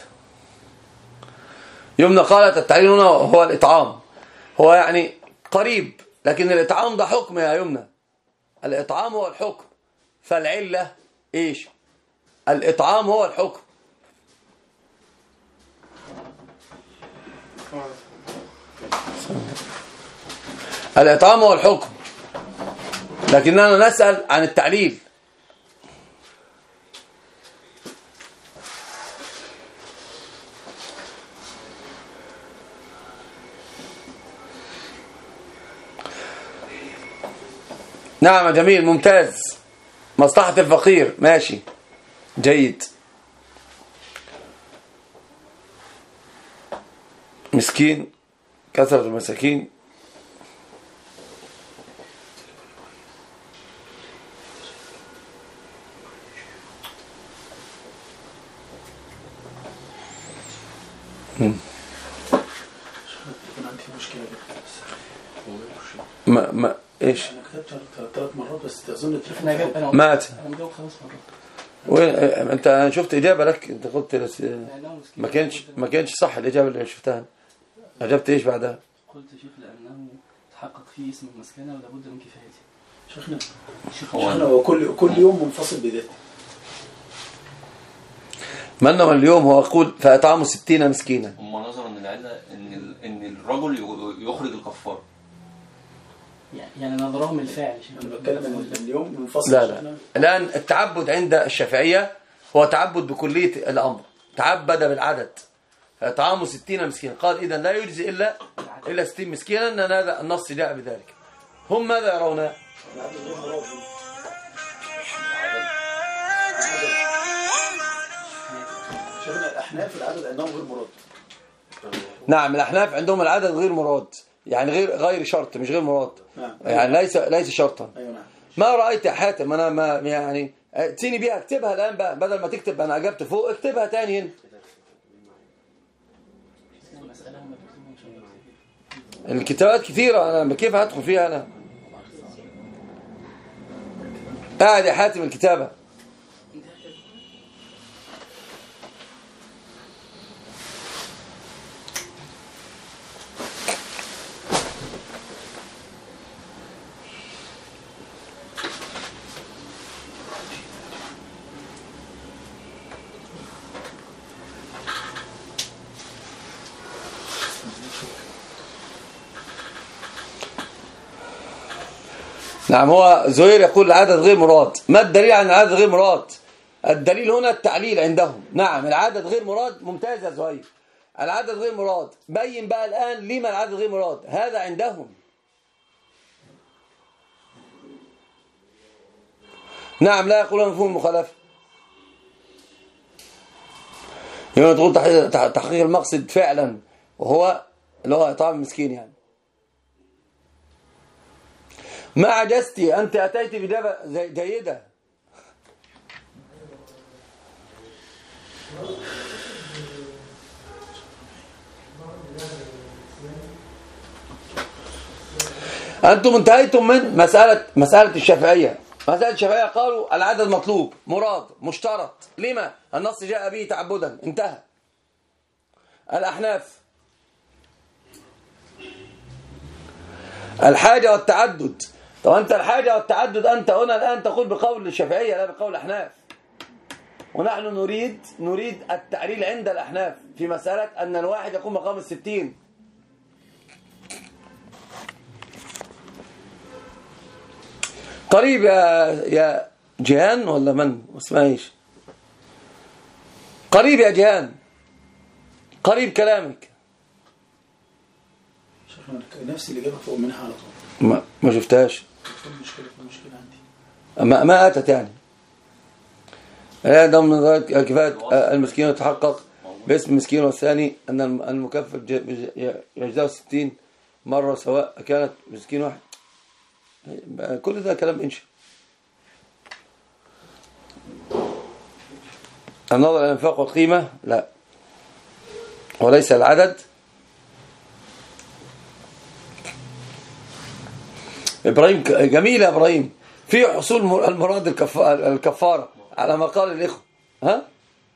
يمنى قالت التعليل هنا هو الإطعام، هو يعني قريب، لكن الإطعام ده حكم يا يمنى، الإطعام هو الحكم، فالعلة إيش؟ الإطعام هو الحكم. الإطعام هو الحكم، لكننا نسأل عن التعليل. نعم جميل ممتاز. مصلحة الفقير ماشي جيد. مسكين كثرة المساكين. ما ما ايش انا كتبت ثلاث مرات بس اظن انا مات انا مجاوب خمس مرات. وين انت؟ انا شفت اجابه لك، انت قلت لس... ما كانش ما كانش صح الاجابه اللي شفتها. اجبت ايش بعدها؟ قلت شيخ لانه تحقق فيه اسم المسكنه ولابد من كفايته. شيخنا شيخنا هو كل كل يوم منفصل بذاته. منما اليوم هو يقول فاطعموا ستين مسكينا. هم نظروا ان العله ان ان الرجل يخرج الكفاره، يعني نظرهم الفاعل. انا بتكلم ان اليوم منفصل. لا لا الان التعبد عند الشافعيه هو تعبد بكليه الامر، تعبد بالعدد. فاطعموا ستين مسكينا، قال اذا لا يجزي الا الا ستين مسكينا، ان هذا النص جاء بذلك. هم ماذا يرون؟ شيخنا الاحناف العدد عندهم غير مراد. نعم الأحناف عندهم العدد غير مراد، يعني غير غير شرط، مش غير مراد. نعم. يعني ليس ليس شرطا. ايوه نعم. ما رأيت يا حاتم؟ انا ما يعني تيني بيها، اكتبها الآن بقى، بدل ما تكتب انا اجبت فوق اكتبها تاني هنا. الكتابات كثيرة، انا كيف هدخل فيها انا؟ قاعد يا حاتم الكتابة. نعم هو زهير يقول العدد غير مراد. ما الدليل عن العدد غير مراد؟ الدليل هنا التعليل عندهم. نعم العدد غير مراد. ممتاز يا زهير، العدد غير مراد. بين بقى الآن لما العدد غير مراد. هذا عندهم. نعم لا يقولون مفهوم المخالفة. يوم تقول تحقيق المقصد فعلا، وهو اللي هو إطعام المسكين. يعني ما عجزتي، أنت أتيت بإجابة جيدة. أنتم انتهيتم من مسألة مسألة الشافعية. مسألة الشافعية قالوا العدد مطلوب مراد مشترط. لما؟ النص جاء به تعبدا. انتهى. الأحناف الحاجة والتعدد. طب أنت الحاجة والتعدد أنت هنا الآن تقول بقول الشافعية لا بقول الأحناف، ونحن نريد نريد التعليل عند الأحناف في مسألة أن الواحد يقوم مقام الستين. قريب يا يا جيهان ولا من اسمها ايش؟ قريب يا جيهان، قريب كلامك. نفس اللي جابك فوق منها على طول. ما ما شفتهاش. المشكله المشكله عندي ما ما اتت يعني. هذا من ذلك كفايه المسكين يتحقق باسم المسكين، والثاني ان المكفل يجزاه ستين مره سواء كانت مسكين واحد. كل ده كلام انشاء. النظر الى الانفاق والقيمه لا، وليس العدد. ابراهيم جميل يا ابراهيم. في حصول المراد الكفاره على ما قال الاخوه. ها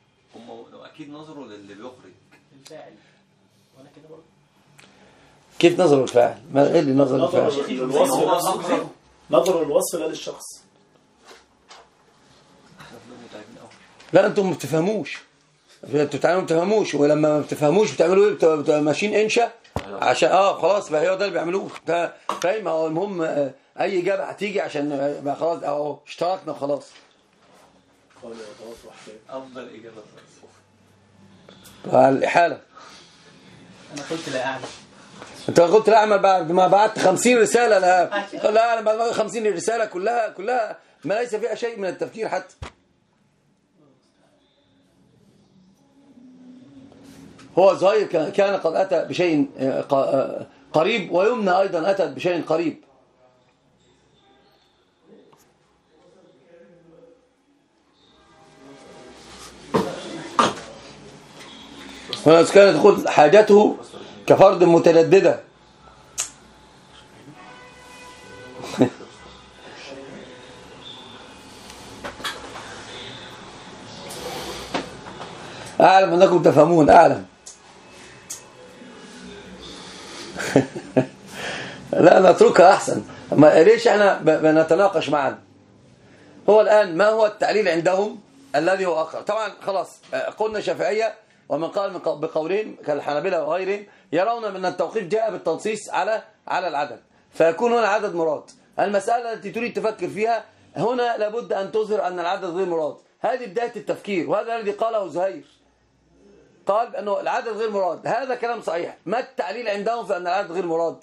اكيد نظره للي بيخرج الفاعل وانا كده برضه. كيف نظر الفاعل؟ ما ايه اللي نظر نظر الفاعل؟ للوصف نفسه، نظر الوصف لا للشخص. لا انتم ما بتفهموش، انتوا بتعملوا ما بتفهموش، ولما ما بتفهموش بتعملوا ايه؟ بتبقوا بتبقوا ماشيين انشا عشان اه خلاص بقى هو ده اللي بيعملوه ده، فاهم؟ هو المهم آه، اي اجابه هتيجي عشان آه، بقى خلاص اهو اشتركنا خلاص. افضل اجابه الاحاله. انا قلت لا اعلم. انت قلت لا اعمل بعد ما بعت خمسين رساله. لا لا انا بعد خمسين رساله كلها كلها ما ليس فيها شيء من التفكير حتى. هو زهير كان قد اتى بشيء قريب، ويمنى ايضا اتت بشيء قريب. هنا كانت تقول حاجته كفرد متجددة. أعلم أنكم تفهمون، أعلم. لا نتركها أحسن، ما ليش احنا بنتناقش معا. هو الآن ما هو التعليل عندهم الذي هو أقرأ؟ طبعا خلاص قلنا شافعية، ومن قال بقولين كالحنابلة وغيرهم يرون من التوقيف جاء بالتنصيص على على العدد، فيكون هنا عدد مراد. المسألة التي تريد تفكر فيها هنا لابد أن تظهر أن العدد غير مراد. هذه بداية التفكير، وهذا الذي قاله زهير، قال أنه العدد غير مراد. هذا كلام صحيح. ما التعليل عندهم في أن العدد غير مراد؟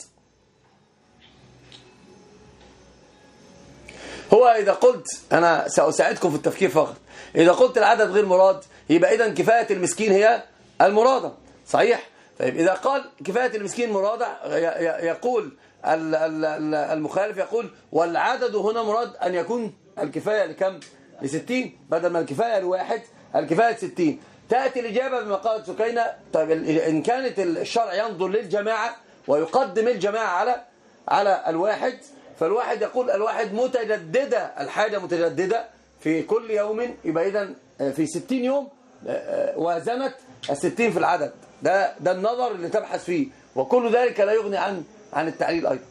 هو إذا قلت أنا سأساعدكم في التفكير فقط، إذا قلت العدد غير مراد يبقى إذن كفاية المسكين هي المرادة، صحيح؟ طيب إذا قال كفاية المسكين مرادة، يقول المخالف يقول والعدد هنا مراد أن يكون الكفاية لكم؟ لستين، بدل ما الكفاية لواحد الكفاية ستين. تأتي الإجابة بما قالت سكينة، طيب إن كانت الشرع ينظر للجماعة ويقدم الجماعة على على الواحد، فالواحد يقول الواحد متجددة، الحاجة متجددة في كل يوم، يبقى إذن في ستين يوم وزنت الستين في العدد. ده ده النظر اللي تبحث فيه، وكل ذلك لا يغني عن عن التعليل أيضا.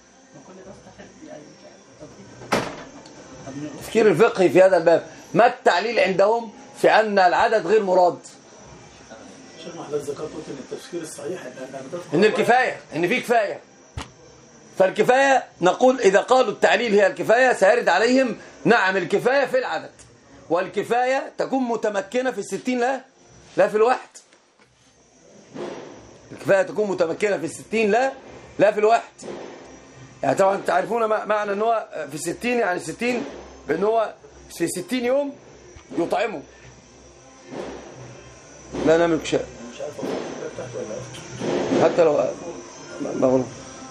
التفكير الفقهي في هذا الباب، ما التعليل عندهم في أن العدد غير مراد؟ شيخ محمد ذكرت قلت ان التفسير الصحيح ان الكفايه، ان في كفايه، فالكفايه نقول اذا قالوا التعليل هي الكفايه سيرد عليهم نعم الكفايه في العدد، والكفايه تكون متمكنه في الستين لا لا في الواحد. الكفايه تكون متمكنه في الستين لا لا في الواحد. يعني طبعا تعرفون معنى ان هو في الستين، يعني الستين بان هو في ستين يوم يطعمه. لا نملك شيء حتى لو مغلوب.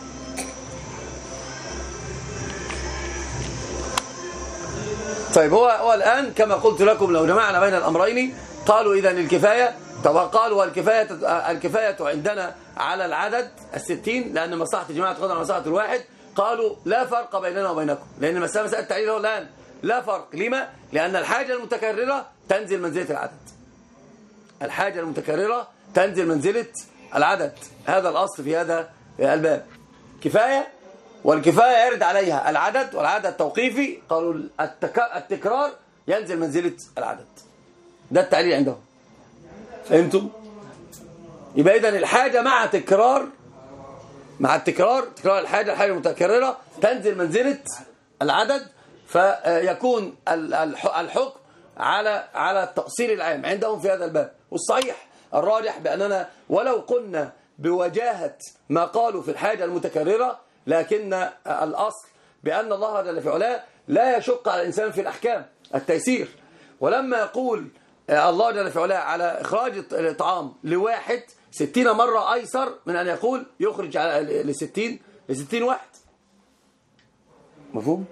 طيب هو هو الآن كما قلت لكم لو جمعنا بين الأمرين قالوا إذن الكفاية، طب قالوا والكفاية الكفاية عندنا على العدد الستين لأن مصلحة الجماعة تقدر على مصلحة الواحد. قالوا لا فرق بيننا وبينكم، لأن مسألة مسألة التعليل هو الآن لا فرق. لما؟ لأن الحاجة المتكررة تنزل منزلة العدد. الحاجة المتكررة تنزل منزلة العدد، هذا الأصل في هذا الباب. كفاية، والكفاية يرد عليها العدد، والعدد توقيفي. قالوا التكرار ينزل منزلة العدد. ده التعليل عندهم. فهمتم؟ يبقى إذن الحاجة مع تكرار، مع التكرار تكرار الحاجة الحاجة المتكررة تنزل منزلة العدد، فيكون الحكم على على التأصيل العام عندهم في هذا الباب. والصحيح الراجح بأننا ولو قلنا بوجاهة ما قالوا في الحاجة المتكررة، لكن الأصل بأن الله جل في علاه لا يشق على الإنسان في الأحكام التيسير. ولما يقول الله جل في علاه على إخراج الطعام لواحد ستين مرة أيسر من أن يقول يخرج لستين لستين واحد. مفهوم؟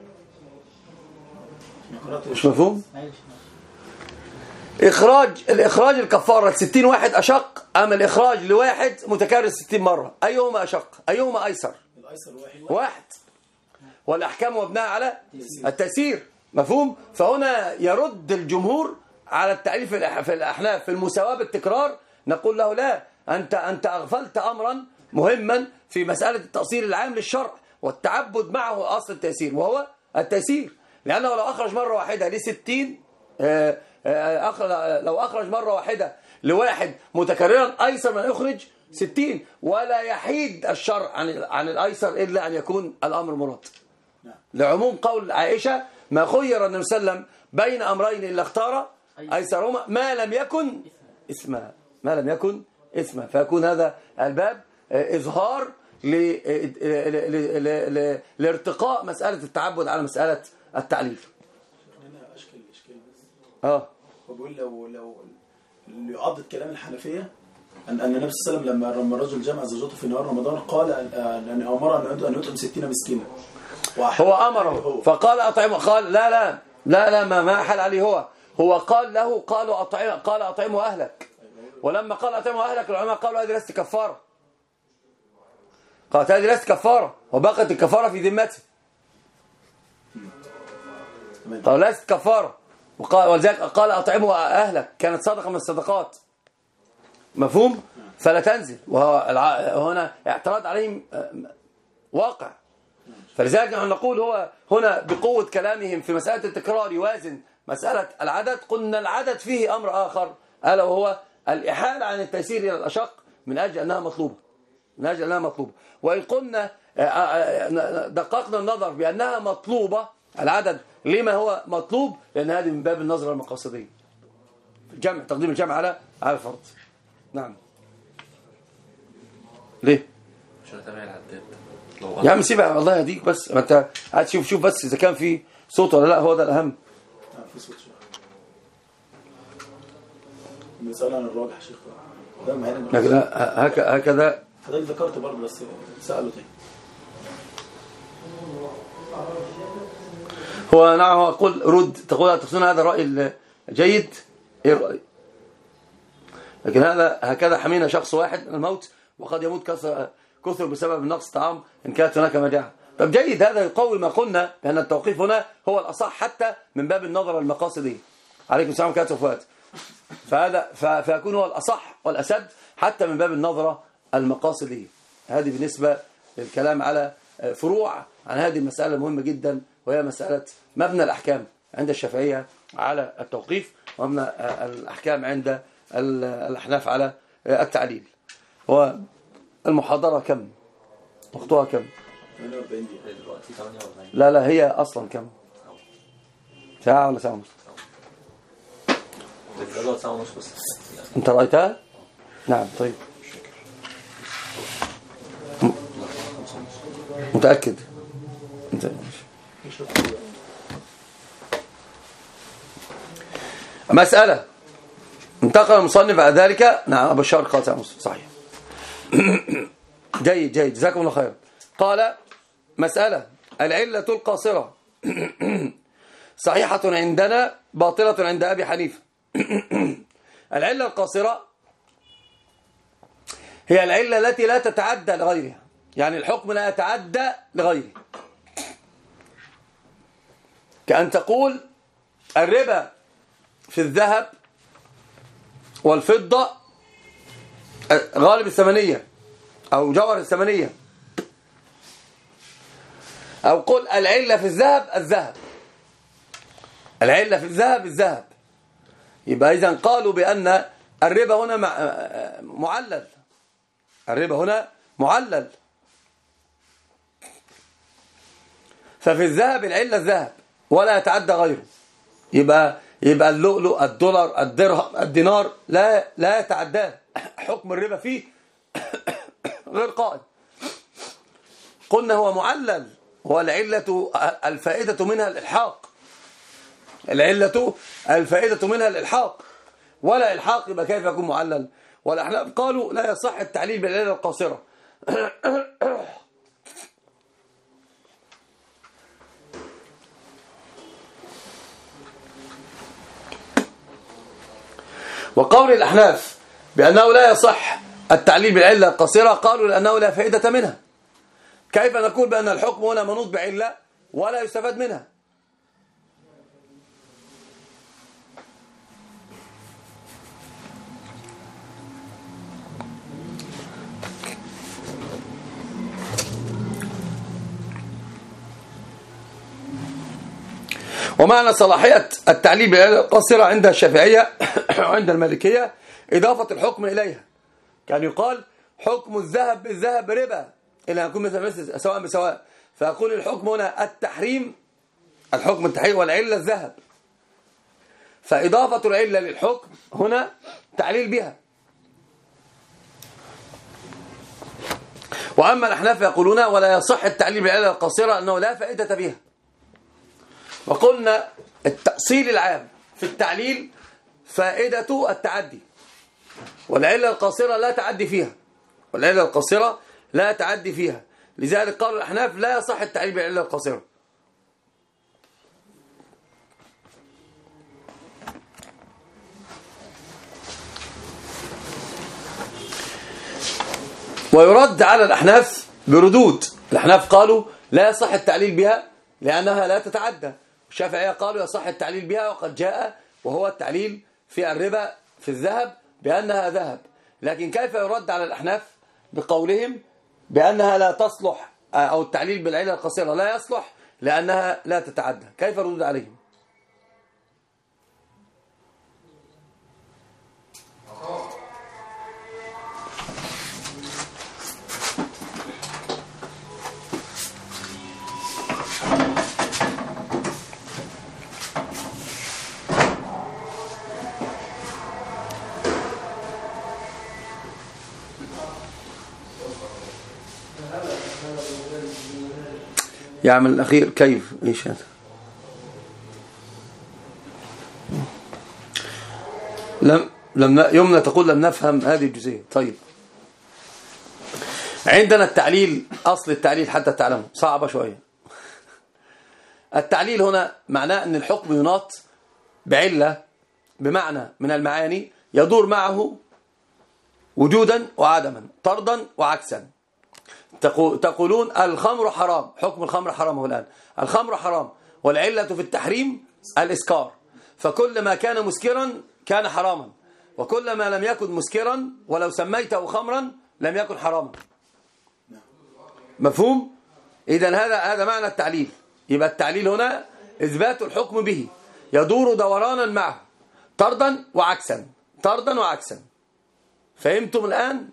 مش مفهوم؟ إخراج الإخراج الكفارة ستين واحد أشق أم الإخراج لواحد متكرر ستين مرة؟ أيهما أشق؟ أيهما أيسر؟ واحد. والأحكام مبناة على التيسير. مفهوم؟ فهنا يرد الجمهور على التعليل في الأحناف في المساواة بالتكرار، نقول له لا، أنت أنت أغفلت أمرا مهما في مسألة التأصيل العام للشرع والتعبد معه أصل التيسير، وهو التيسير. لأنه لو أخرج مرة واحدة لستين، لو أخرج مرة واحدة لواحد متكررا أيسر من يخرج ستين، ولا يحيد الشرع عن عن الأيسر إلا أن يكون الأمر مراد. لعموم قول عائشة: ما خير النبي صلى الله عليه وسلم بين أمرين إلا اختار أيسرهما ما لم يكن إثما، ما لم يكن إثما. فيكون هذا الباب إظهار لارتقاء مسألة التعبد على مسألة التعليل. هنا أشكال إشكال بس. اه هو بيقول لو لو اللي يعضد كلام الحنفية أن أن النبي صلى الله عليه وسلم لما لما الرجل جمع زوجته في نهار رمضان قال أن أمر أن يطعم ستين مسكينا. هو أمره فقال أطعمه، قال لا لا لا لا ما ما حل عليه، هو هو قال له قالوا أطعم قال أطعمه أهلك، ولما قال أطعمه أهلك العلماء قالوا هذه ليست كفارة، قالت هذه ليست كفارة وبقت الكفارة في ذمته، قالوا ليست كفارة، وقال ولذلك قال أطعمه أهلك، كانت صدقة من الصدقات، مفهوم؟ فلا تنزل، وهنا اعتراض عليهم واقع. فلذلك نحن نقول هو هنا بقوة كلامهم في مسألة التكرار يوازن مسألة العدد. قلنا العدد فيه أمر آخر ألا وهو الإحالة عن التيسير إلى الأشق من أجل أنها مطلوبة، من أجل أنها مطلوبة. وإن قلنا دققنا النظر بأنها مطلوبة العدد لما هو مطلوب، لأن هذه من باب النظرة المقاصدية، الجمع، تقديم الجمع على على الفرض. نعم. ليه؟ عشان اتابع العداد. يا عم سيبها والله يهديك، بس ما انت قاعد تشوف شوف بس اذا كان في صوت ولا لا، هو ده الاهم. في صوت شويه. المسألة عن الراجح يا شيخ ده معانا. لكن هكذا هكذا حضرتك ذكرت برضه بس سأله تاني. هو نعم، هو أقول رد تقول تقصدون هذا الرأي الجيد، ايه الرأي؟ لكن هذا هكذا حمينا شخص واحد من الموت وقد يموت كثر كثر بسبب نقص الطعام إن كانت هناك مجاعة. طب جيد، هذا يقوي ما قلنا بأن التوقيف هنا هو الأصح حتى من باب النظر المقاصدي. عليكم السلام ورحمة الله وبركاته. فهذا فيكون هو الأصح والأسد حتى من باب النظرة المقاصدية. هذه بالنسبة للكلام على فروع عن هذه المسألة المهمة جدا، وهي مسألة مبنى الأحكام عند الشافعية على التوقيف، ومبنى الأحكام عند الأحناف على التعليل. هو المحاضرة كم؟ وقتها كم؟ لا لا هي أصلا كم؟ ساعة ولا ساعة ونص؟ ساعة ونص بس. أنت رأيتها؟ نعم. طيب متأكد؟ أنت مسألة انتقل المصنف بعد ذلك. نعم أبو الشهر قال ساعة ونص صحيح. جيد جيد جزاكم الله خير. قال مسألة العلة القاصرة صحيحة عندنا باطلة عند أبي حنيفة. العلة القاصرة هي العلة التي لا تتعدى لغيرها، يعني الحكم لا يتعدى لغيره، كأن تقول الربا في الذهب والفضة غالب الثمنية أو جوهر الثمنية، أو قل العلة في الذهب الذهب، العلة في الذهب الذهب. يبقى إذن قالوا بأن الربا هنا معلل، الربا هنا معلل، ففي الذهب العلة الذهب ولا يتعدى غيره. يبقى يبقى اللؤلؤ الدولار الدرهم الدينار لا لا يتعداه، حكم الربا فيه غير قائم. قلنا هو معلل، والعلة الفائدة منها الإلحاق، العلة الفائدة منها الإلحاق، ولا إلحاق يبقى كيف يكون معلل؟ والأحناف قالوا لا يصح التعليل بالعلة القاصرة. وقول الأحناف بأنه لا يصح التعليل بالعلة القصيرة قالوا لأنه لا فائدة منها. كيف نقول بأن الحكم هنا منوط بعلة ولا يستفاد منها؟ ومعنى صلاحية التعليل بالعلة القاصرة عند الشافعية وعند المالكية إضافة الحكم إليها، كان يقال حكم الذهب بالذهب ربا إلى أن يكون مثل مثل سواء بسواء، فأقول الحكم هنا التحريم، الحكم التحريم والعلة الذهب، فإضافة العلة للحكم هنا تعليل بها. وأما الأحناف يقولون ولا يصح التعليل بالعلة القاصرة أنه لا فائدة فيها. وقلنا التأصيل العام في التعليل فائدة التعدي، والعلة القاصرة لا تعدي فيها، والعلة القاصرة لا تعدي فيها، لذلك قالوا الأحناف لا يصح التعليل بالعلة القاصرة. ويرد على الأحناف بردود، الأحناف قالوا لا يصح التعليل بها لأنها لا تتعدى، الشافعية قالوا يصح التعليل بها وقد جاء وهو التعليل في الربا في الذهب بأنها ذهب. لكن كيف يرد على الأحناف بقولهم بأنها لا تصلح، أو التعليل بالعلة القصيرة لا يصلح لأنها لا تتعدى؟ كيف يرد عليهم؟ يعمل الأخير كيف إيش هذا؟ لم لم يمنى تقول لم نفهم هذه الجزئية. طيب، عندنا التعليل، أصل التعليل حتى تعلمه صعبة شوية. التعليل هنا معناه أن الحكم يناط بعلة، بمعنى من المعاني يدور معه وجودا وعدما، طردا وعكسا. تقولون الخمر حرام، حكم الخمر حرام هو الآن، الخمر حرام، والعلة في التحريم الإسكار، فكل ما كان مسكرا كان حراما، وكل ما لم يكن مسكرا ولو سميته خمرا لم يكن حراما. مفهوم؟ إذن هذا هذا معنى التعليل. يبقى التعليل هنا إثبات الحكم به يدور دورانا معه طردا وعكسا، طردا وعكسا. فهمتم الآن؟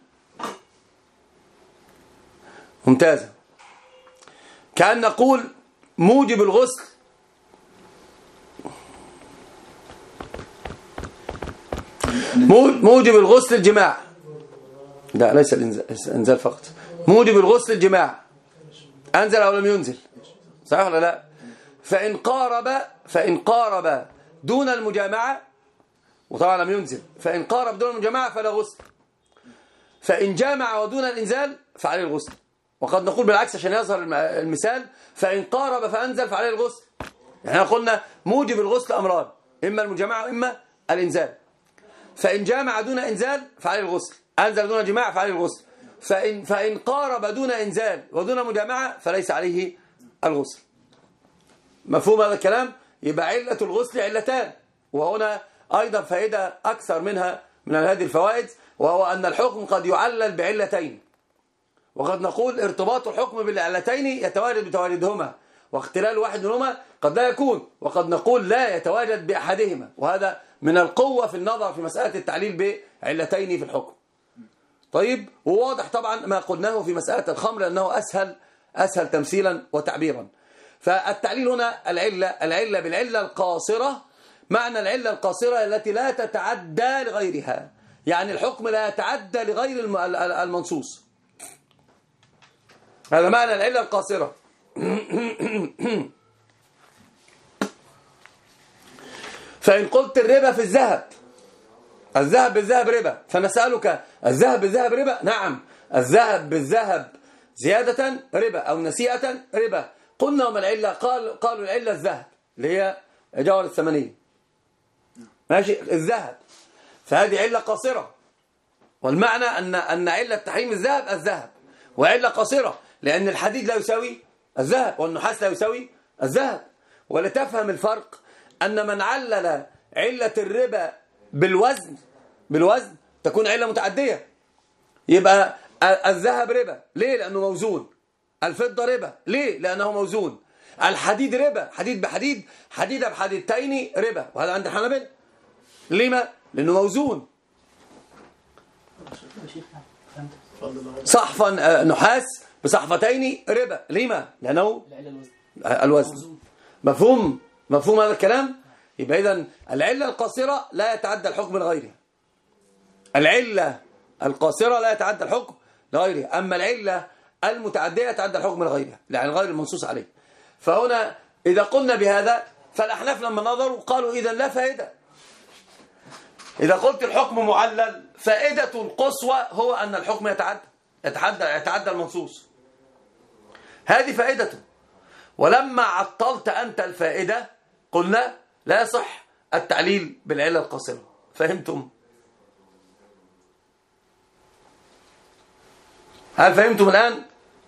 ممتازة. كأن نقول موجب الغسل موجب الغسل الجماع، لا ليس الانزال فقط، موجب الغسل الجماع، أنزل أو لم ينزل، صحيح ولا لا؟ فإن قارب فإن قارب دون المجامعة، وطبعا لم ينزل، فإن قارب دون المجامعة فلا غسل، فإن جامع ودون الإنزال فعليه الغسل. وقد نقول بالعكس عشان يظهر المثال، فإن قارب فأنزل فعليه الغسل. احنا قلنا موجب الغسل أمران، إما المجامعة وإما الإنزال. فإن جامع دون إنزال فعليه الغسل، أنزل دون جماع فعليه الغسل. فإن, فإن قارب دون إنزال ودون مجامعة فليس عليه الغسل. مفهوم هذا الكلام؟ يبقى علة الغسل علتان، وهنا أيضا فائدة أكثر منها من هذه الفوائد، وهو أن الحكم قد يعلل بعلتين، وقد نقول ارتباط الحكم بالعلتين يتواجد بتواجدهما، واختلال واحد منهما قد لا يكون، وقد نقول لا يتواجد بأحدهما، وهذا من القوة في النظر في مسألة التعليل بعلتين في الحكم. طيب، وواضح طبعا ما قلناه في مسألة الخمر لأنه أسهل أسهل تمثيلا وتعبيرا. فالتعليل هنا العلة العلة بالعلة القاصرة، معنى العلة القاصرة التي لا تتعدى لغيرها، يعني الحكم لا يتعدى لغير المنصوص، هذا معنى العلة القاصرة. فإن قلت الربا في الذهب، الذهب بالذهب ربا، فنسألك الذهب بالذهب ربا؟ نعم، الذهب بالذهب زيادة ربا أو نسيئة ربا. قلنا وما العلة؟ قال قالوا العلة الذهب اللي هي جوهر الثمنية، ماشي، الذهب، فهذه علة قاصرة، والمعنى أن أن علة تحريم الذهب الذهب، وعلة قاصرة لأن الحديد لا يساوي الذهب والنحاس لا يساوي الذهب. ولتفهم الفرق، أن من علل علة الربا بالوزن بالوزن تكون علة متعدية، يبقى الذهب ربا ليه؟ لأنه موزون. الفضة ربا ليه؟ لأنه موزون. الحديد ربا، حديد بحديد، حديدة بحديدتين ربا، وهذا عند الحنابلة. لما؟ لأنه موزون. صحفا نحاس بصحفتين ربا، لما؟ لأنه الوزن. مفهوم؟ مفهوم هذا الكلام؟ يبقى إذن العلة القاصرة لا يتعدى الحكم لغيرها. العلة القاصرة لا يتعدى الحكم لغيرها، أما العلة المتعدية يتعدى الحكم لغيرها، يعني غير المنصوص عليه. فهنا إذا قلنا بهذا فالأحناف لما نظروا قالوا إذا لا فائدة. إذا قلت الحكم معلل فائدة القصوى هو أن الحكم يتعدى يتعدى يتعدى المنصوص، هذه فائدته. ولما عطلت أنت الفائدة قلنا لا يصح التعليل بالعلة القاصرة. فهمتم؟ هل فهمتم الآن؟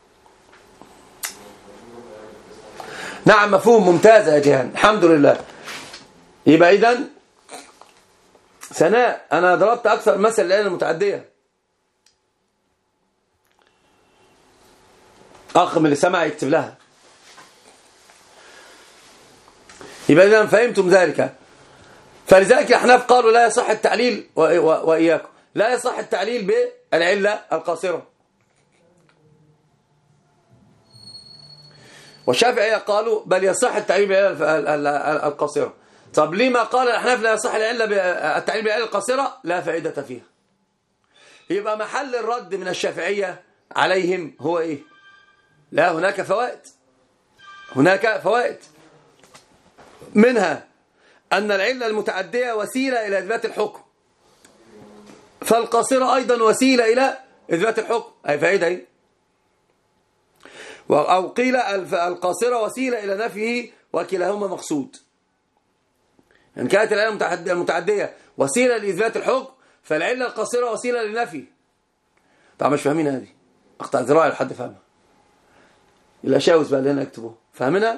نعم مفهوم، ممتازة يا جيهان، الحمد لله. يبقى إذن سناء أنا ضربت أكثر مثل العلة المتعدية. أخ من اللي سمع يكتب لها. يبقى إذن فهمتم ذلك. فلذلك الأحناف قالوا لا يصح التعليل، وإياكم لا يصح التعليل بالعلة القاصرة. والشافعية قالوا بل يصح التعليل بالعلة القاصرة. طب لما قال الأحناف لا يصح التعليل بالعلة القاصرة؟ لا فائدة فيها. يبقى محل الرد من الشافعية عليهم هو إيه؟ لا، هناك فوائد، هناك فوائد منها أن العلة المتعدية وسيلة إلى إثبات الحكم، فالقاصرة أيضا وسيلة إلى إثبات الحكم، أي فائدة أي. أو قيل القاصرة وسيلة إلى نفيه وكلاهما مقصود. إن كانت العلة المتعدية وسيلة لإثبات الحكم فالعلة القاصرة وسيلة للنفي. طبعا مش فاهمين هذه، أقطع ذراعي لحد فهمها. الأشاوس بقى اللي هنا يكتبوه فاهمينها؟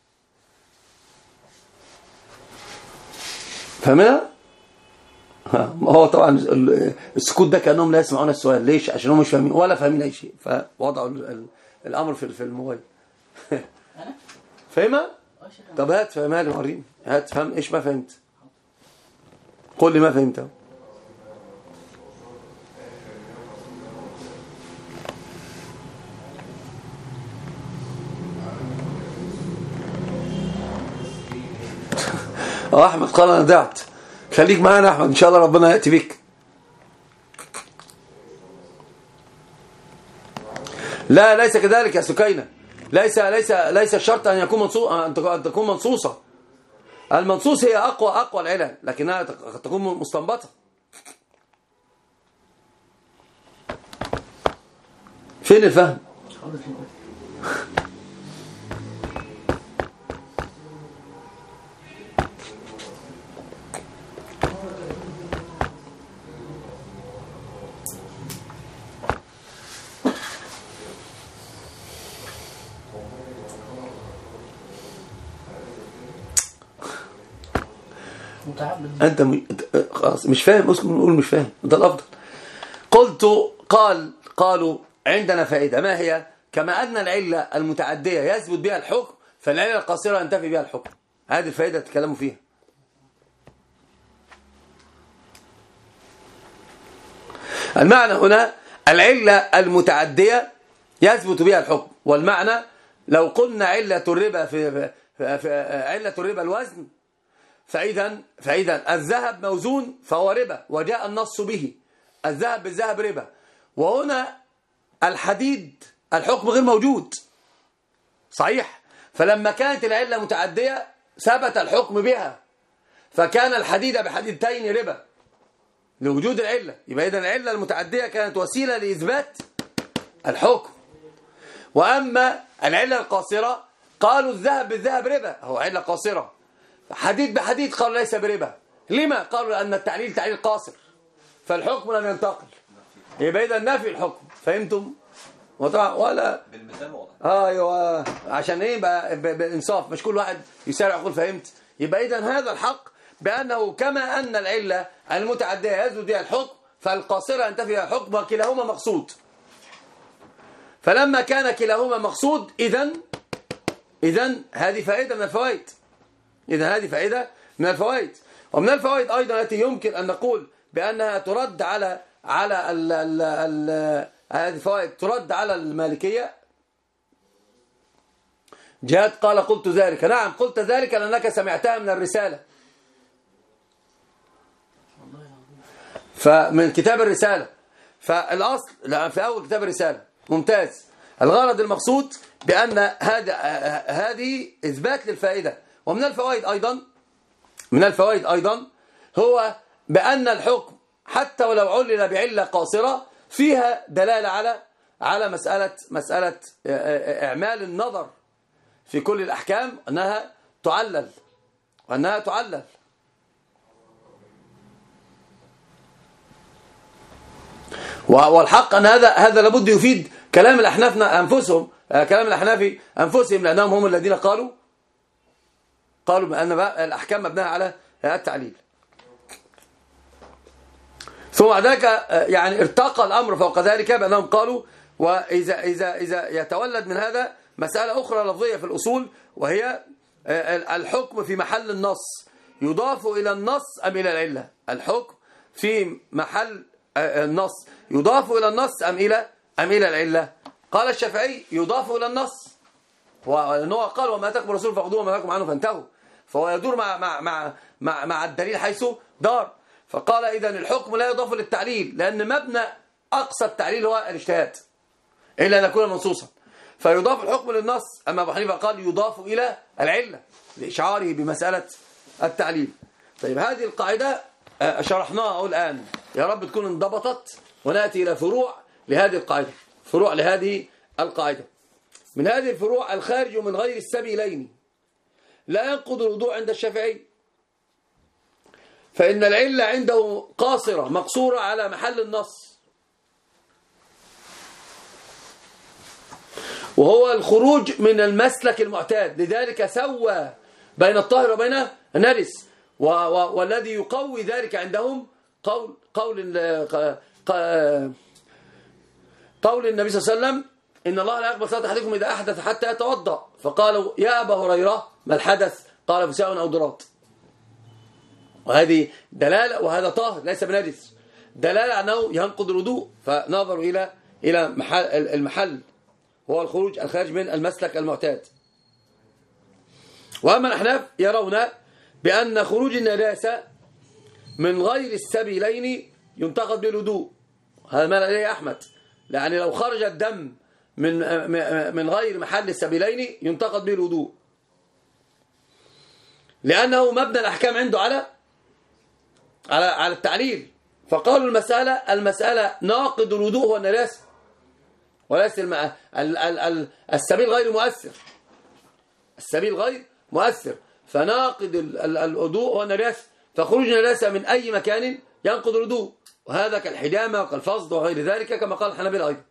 فاهمينها؟ هو طبعا السكوت ده كأنهم لا يسمعون السؤال. ليش؟ عشان هم مش فاهمين ولا فاهمين أي شيء، فوضعوا الأمر في الموبايل. فاهمها؟ طب هات فهمها لي وريني، هات فهم ايش ما فهمت، قول لي ما فهمته. اه احمد قال انا ضعت. خليك معانا احمد ان شاء الله ربنا ياتي بك. لا ليس كذلك يا سكينة، ليس ليس ليس الشرط ان يكون منصوص، ان تكون منصوصه. المنصوص هي اقوى اقوى العلل، لكنها قد تكون مستنبطه. فين الفهم؟ أنت خلاص مش فاهم، اسكت نقول مش فاهم، ده الأفضل. قلت قال قالوا عندنا فائدة، ما هي؟ كما أن العلة المتعدية يثبت بها الحكم فالعلة القاصرة ينتفي بها الحكم. هذه الفائدة تتكلموا فيها. المعنى هنا العلة المتعدية يثبت بها الحكم، والمعنى لو قلنا علة الربا في, في, في علة الربا الوزن، فإذا فإذا الذهب موزون فهو ربا، وجاء النص به الذهب بالذهب ربا. وهنا الحديد الحكم غير موجود، صحيح؟ فلما كانت العلة متعدية ثبت الحكم بها، فكان الحديد بحديدتين ربا لوجود العلة. يبقى إذن العلة المتعدية كانت وسيلة لإثبات الحكم. وأما العلة القاصرة قالوا الذهب بالذهب ربا، هو علة قاصرة. حديد بحديد قالوا ليس بربا. لما؟ قالوا لأن التعليل تعليل قاصر فالحكم لم ينتقل. يبقى إذن نفي الحكم. فهمتم؟ ولا بالمثال واضح. اه ايوه، عشان ايه بقى بالانصاف، مش كل واحد يسارع يقول فهمت. يبقى اذا هذا الحق بانه كما ان العله المتعديه يثبت بها الحكم فالقاصره ينتفي بها الحكم، وكلاهما مقصود. فلما كان كلاهما مقصود اذا إذن هذه فائدة من الفوائد، إذن هذه فائدة من الفوائد. ومن الفوائد أيضا التي يمكن أن نقول بأنها ترد على على ال ال ال هذه الفوائد ترد على المالكية. جهاد قال قلت ذلك، نعم قلت ذلك لأنك سمعتها من الرسالة، فمن كتاب الرسالة. فالأصل في أول كتاب الرسالة ممتاز. الغرض المقصود بأن هذا هذه إثبات للفائدة. ومن الفوائد أيضا من الفوائد أيضا هو بأن الحكم حتى ولو علل بعلة قاصرة فيها دلالة على على مسألة مسألة إعمال النظر في كل الأحكام، أنها تعلل وأنها تعلل. والحق أن هذا هذا لابد يفيد كلام الأحناف أنفسهم، كلام الأحناف أنفسهم، لأنهم هم الذين قالوا قالوا بأن الأحكام مبناها على التعليل. ثم بعد ذلك يعني ارتقى الأمر فوق ذلك بأنهم قالوا وإذا إذا إذا يتولد من هذا مسألة أخرى لفظية في الأصول، وهي الحكم في محل النص يضاف إلى النص أم إلى العلة. الحكم في محل النص يضاف إلى النص أم إلى أم إلى العلة. قال الشافعي يضاف إلى النص، وأنه قال وما أتاكم الرسول فخذوه وما نهاكم عنه فانتهوا، فهو يدور مع مع مع مع, مع الدليل حيث دار. فقال إذن الحكم لا يضاف للتعليل، لأن مبنى أقصى التعليل هو الاجتهاد إلا أن يكون منصوصا، فيضاف الحكم للنص. أما أبو حنيفة قال يضاف إلى العلة لإشعاره بمسألة التعليل. طيب هذه القاعدة شرحناها الآن، يا رب تكون انضبطت، ونأتي إلى فروع لهذه القاعدة، فروع لهذه القاعدة. من هذه الفروع الخارج من غير السبيلين لا ينقض الوضوء عند الشافعي، فإن العلة عنده قاصرة مقصورة على محل النص، وهو الخروج من المسلك المعتاد، لذلك سوى بين الطاهر وبين النجس. والذي يقوي ذلك عندهم قول قول قول النبي صلى الله عليه وسلم إن الله لا يقبل صلاة أحدكم إذا أحدث حتى يتوضأ، فقالوا يا أبا هريرة ما الحدث؟ قال فساء أو ضرات. وهذه دلالة، وهذا طاهر ليس بنجس، دلالة أنه ينقض الوضوء. فنظروا إلى إلى محل المحل هو الخروج الخارج من المسلك المعتاد. وأما الأحناف يرون بأن خروج النجاسة من غير السبيلين ينتقد به الوضوء. هذا ما لديه أحمد، يعني لو خرج الدم من من غير محل السبيلين ينتقد به الوضوء، لأنه مبنى الأحكام عنده على على على التعليل. فقالوا المسألة المسألة ناقض الوضوء هو النجاسة، وليس الم... ال... ال... ال... السبيل غير مؤثر، السبيل غير مؤثر، فناقض الوضوء هو النجاسة. فخروج النجاسة من أي مكان ينقض الوضوء، وهذا كالحجامة وكالفصد وغير ذلك كما قال الحنابلة أيضا.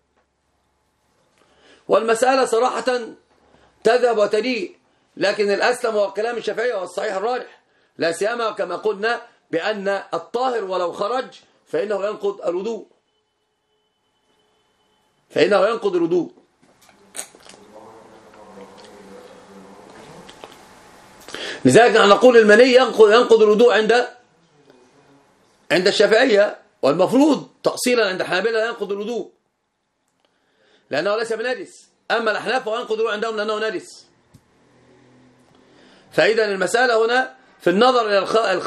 والمسألة صراحة تذهب وتليء، لكن الأسلم هو كلام الشافعي والصحيح الراجح، لا سيما كما قلنا بأن الطاهر ولو خرج فإنه ينقض الوضوء، فإنه ينقض الوضوء. لذلك نحن نقول المني ينقض ينقض الوضوء عند عند الشافعية، والمفروض تأصيلا عند الحنابلة ينقض الوضوء لأنه ليس بنجس. أما الأحناف فينقض الوضوء عندهم لأنه نجس. فإذا المسألة هنا في النظر إلى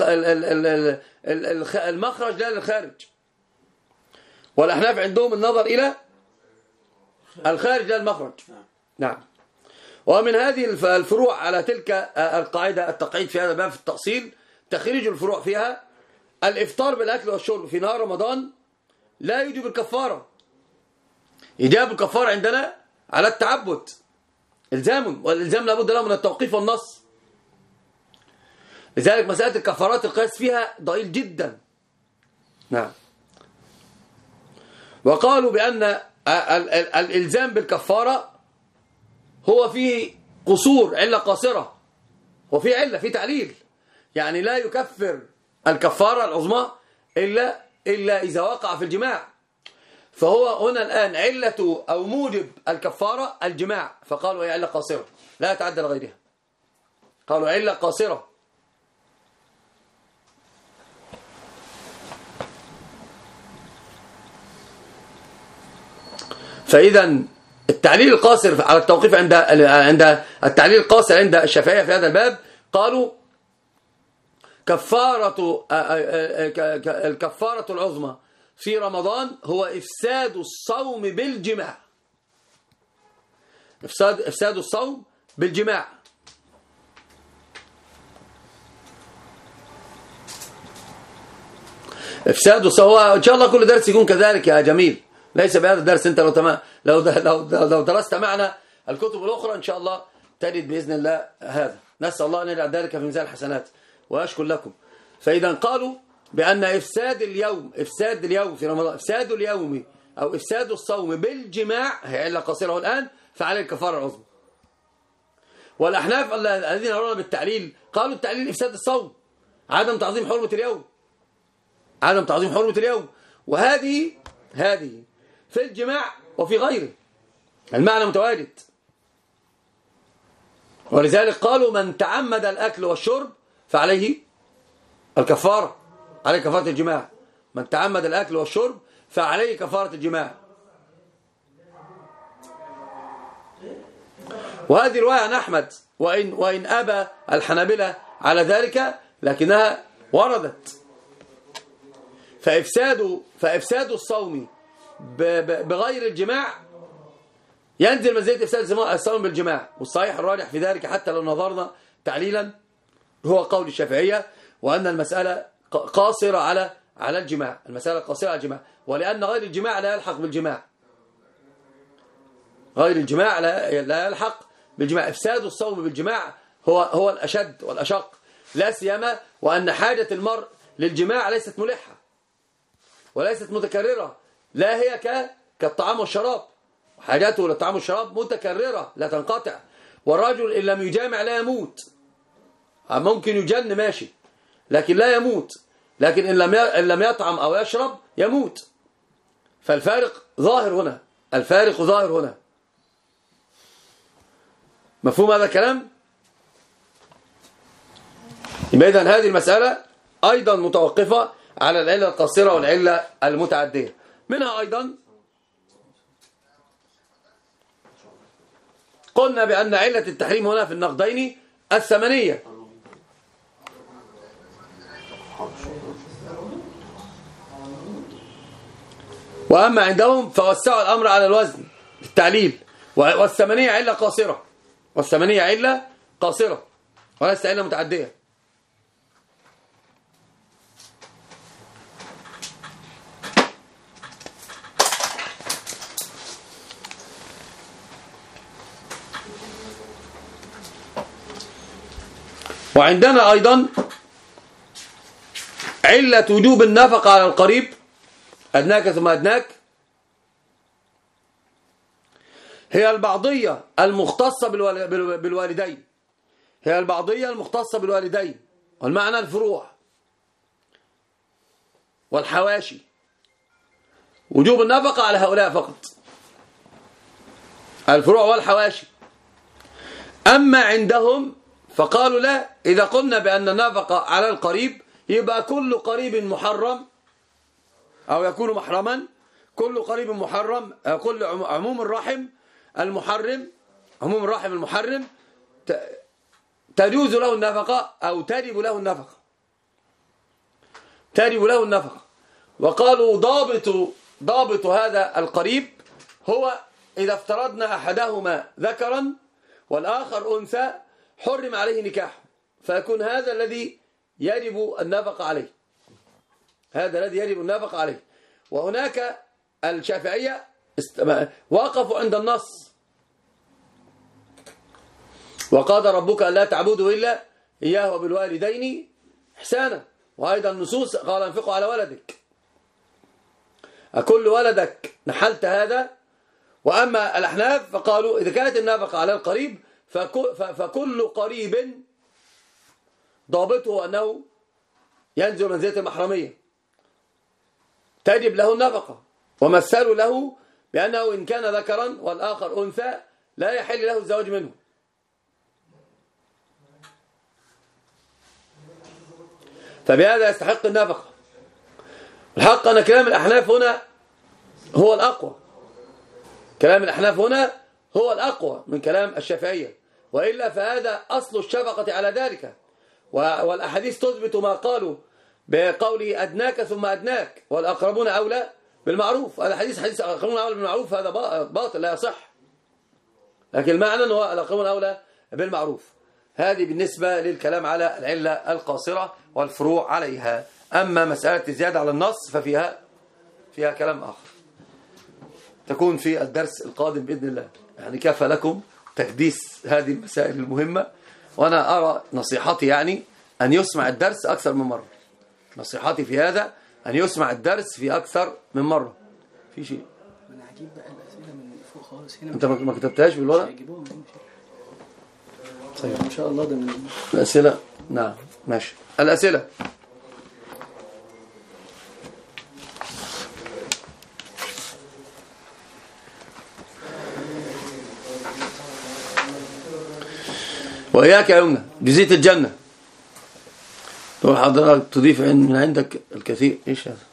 المخرج لا للخارج، والأحناف عندهم النظر إلى الخارج لا المخرج. نعم. ومن هذه الفروع على تلك القاعدة التقعيد في هذا الباب في التأصيل، تخريج الفروع فيها الإفطار بالأكل والشرب في نهار رمضان لا يجب الكفارة. إيجاب الكفارة عندنا على التعبد إلزام، والإلزام لابد له من التوقيف والنص. لذلك مسألة الكفارات القياس فيها ضئيل جدا. نعم. وقالوا بأن الإلزام بالكفارة هو فيه قصور، علة قاصرة، وفيه علة، فيه تعليل، يعني لا يكفر الكفارة العظمى إلا إلا إذا وقع في الجماع. فهو هنا الآن علة أو موجب الكفارة الجماع، فقالوا هي علة قاصرة. لا يتعدى لغيرها. قالوا علة قاصرة. فإذا التعليل القاصر على التوقيف عند عند التعليل القاصر عند الشافعية في هذا الباب قالوا كفارة الكفارة العظمى في رمضان هو إفساد الصوم بالجماع. إفساد إفساد الصوم بالجماع. إفساد الصوم، هو إن شاء الله كل درس يكون كذلك يا جميل، ليس بهذا الدرس. أنت لو تمام لو لو لو درست معنا الكتب الأخرى إن شاء الله تجد بإذن الله هذا. نسأل الله أن يجعل ذلك في ميزان الحسنات وأشكر لكم. فإذا قالوا بأن إفساد اليوم إفساد اليوم في رمضان إفساد اليوم أو إفساد الصوم بالجماع هي علة قصيرة الآن، فعليه الكفارة العظمى. والأحناف الذين يرون بالتعليل قالوا التعليل إفساد الصوم، عدم تعظيم حرمة اليوم، عدم تعظيم حرمة اليوم. وهذه هذه في الجماع وفي غيره المعنى متواجد. ولذلك قالوا من تعمد الأكل والشرب فعليه الكفارة، عليه كفارة الجماع. من تعمد الأكل والشرب فعليه كفارة الجماع. وهذه رواية عن أحمد، وإن, وإن أبى الحنابلة على ذلك لكنها وردت. فإفساد, فإفساد الصوم بغير الجماع ينزل منزلة إفساد الصوم بالجماع. والصحيح الراجح في ذلك حتى لو نظرنا تعليلا هو قول الشافعية، وأن المسألة قاصرة على على الجماع، المسألة قاصرة على الجماع، ولأن غير الجماع لا يلحق بالجماع، غير الجماع لا لا يلحق بالجماع. إفساد الصوم بالجماع هو هو الأشد والأشق، لا سيما وأن حاجة المرء للجماع ليست ملحة وليست متكررة، لا هي كالطعام والشراب. حاجاته للطعام والشراب متكررة لا تنقطع. والرجل إن لم يجامع لا يموت، ممكن يجن ماشي لكن لا يموت، لكن إن لم إن لم يطعم أو يشرب يموت. فالفارق ظاهر هنا، الفارق ظاهر هنا. مفهوم هذا الكلام؟ إذا هذه المسألة أيضا متوقفة على العلة القاصرة والعلة المتعدية. منها أيضا قلنا بأن علة التحريم هنا في النقدين الثمنية، وأما عندهم فوسعوا الأمر على الوزن التعليل. والثمنية علة قاصرة، والثمنية علة قاصرة وليست علة متعدية. وعندنا أيضا علة وجوب النفقة على القريب، أدناك ثم أدناك، هي البعضية المختصة بالوالدين، هي البعضية المختصة بالوالدين، والمعنى الفروع والحواشي. وجوب النفقة على هؤلاء فقط، الفروع والحواشي. أما عندهم فقالوا لا، إذا قلنا بأن النفقة على القريب يبقى كل قريب محرم أو يكون محرما، كل قريب محرم، كل عموم الرحم المحرم، عموم الرحم المحرم تجوز له النفقة أو تجب له النفقة، تجب له النفقة. وقالوا ضابط ضابط هذا القريب هو إذا افترضنا أحدهما ذكرا والآخر أنثى حرم عليه نكاحه، فيكون هذا الذي يجب النفقة عليه، هذا الذي يجب النفقة عليه. وهناك الشافعية وقفوا عند النص، وقضى ربك ألا تعبدوا إلا إياه وبالوالدين إحسانا. وأيضا النصوص قال انفقوا على ولدك، أكل ولدك نحلت هذا. وأما الأحناف فقالوا إذا كانت النفقة على القريب فكل قريب ضابطه أنه ينزل منزلة المحرمية تجب له النفقة. ومثلوا له بأنه إن كان ذكرا والآخر أنثى لا يحل له الزواج منه، فبهذا يستحق النفقة. الحق أن كلام الأحناف هنا هو الأقوى، كلام الأحناف هنا هو الأقوى من كلام الشافعية، وإلا فهذا أصل الشفقة على ذلك. والأحاديث تثبت ما قالوا بقوله أدناك ثم أدناك والأقربون أولى بالمعروف. هذا حديث حديث الأقربون أولى بالمعروف هذا باطل لا يصح، لكن المعنى أنه الأقربون أولى بالمعروف. هذه بالنسبة للكلام على العلة القاصرة والفروع عليها. أما مسألة الزيادة على النص ففيها فيها كلام آخر تكون في الدرس القادم بإذن الله. يعني كفى لكم تكديس هذه المسائل المهمة، وأنا أرى نصيحتي يعني أن يسمع الدرس أكثر من مرة. نصيحتي في هذا أن يسمع الدرس في أكثر من مرة. في شيء أنا عجيب بقى الأسئلة من فوق خالص هنا. أنت ما كتبتهاش بالورق؟ طيب إن شاء الله ده من الأسئلة. نعم ماشي. الأسئلة وإياك يا يمنى جزية الجنة تقول حضرتك تضيف من عندك الكثير. إيش هذا؟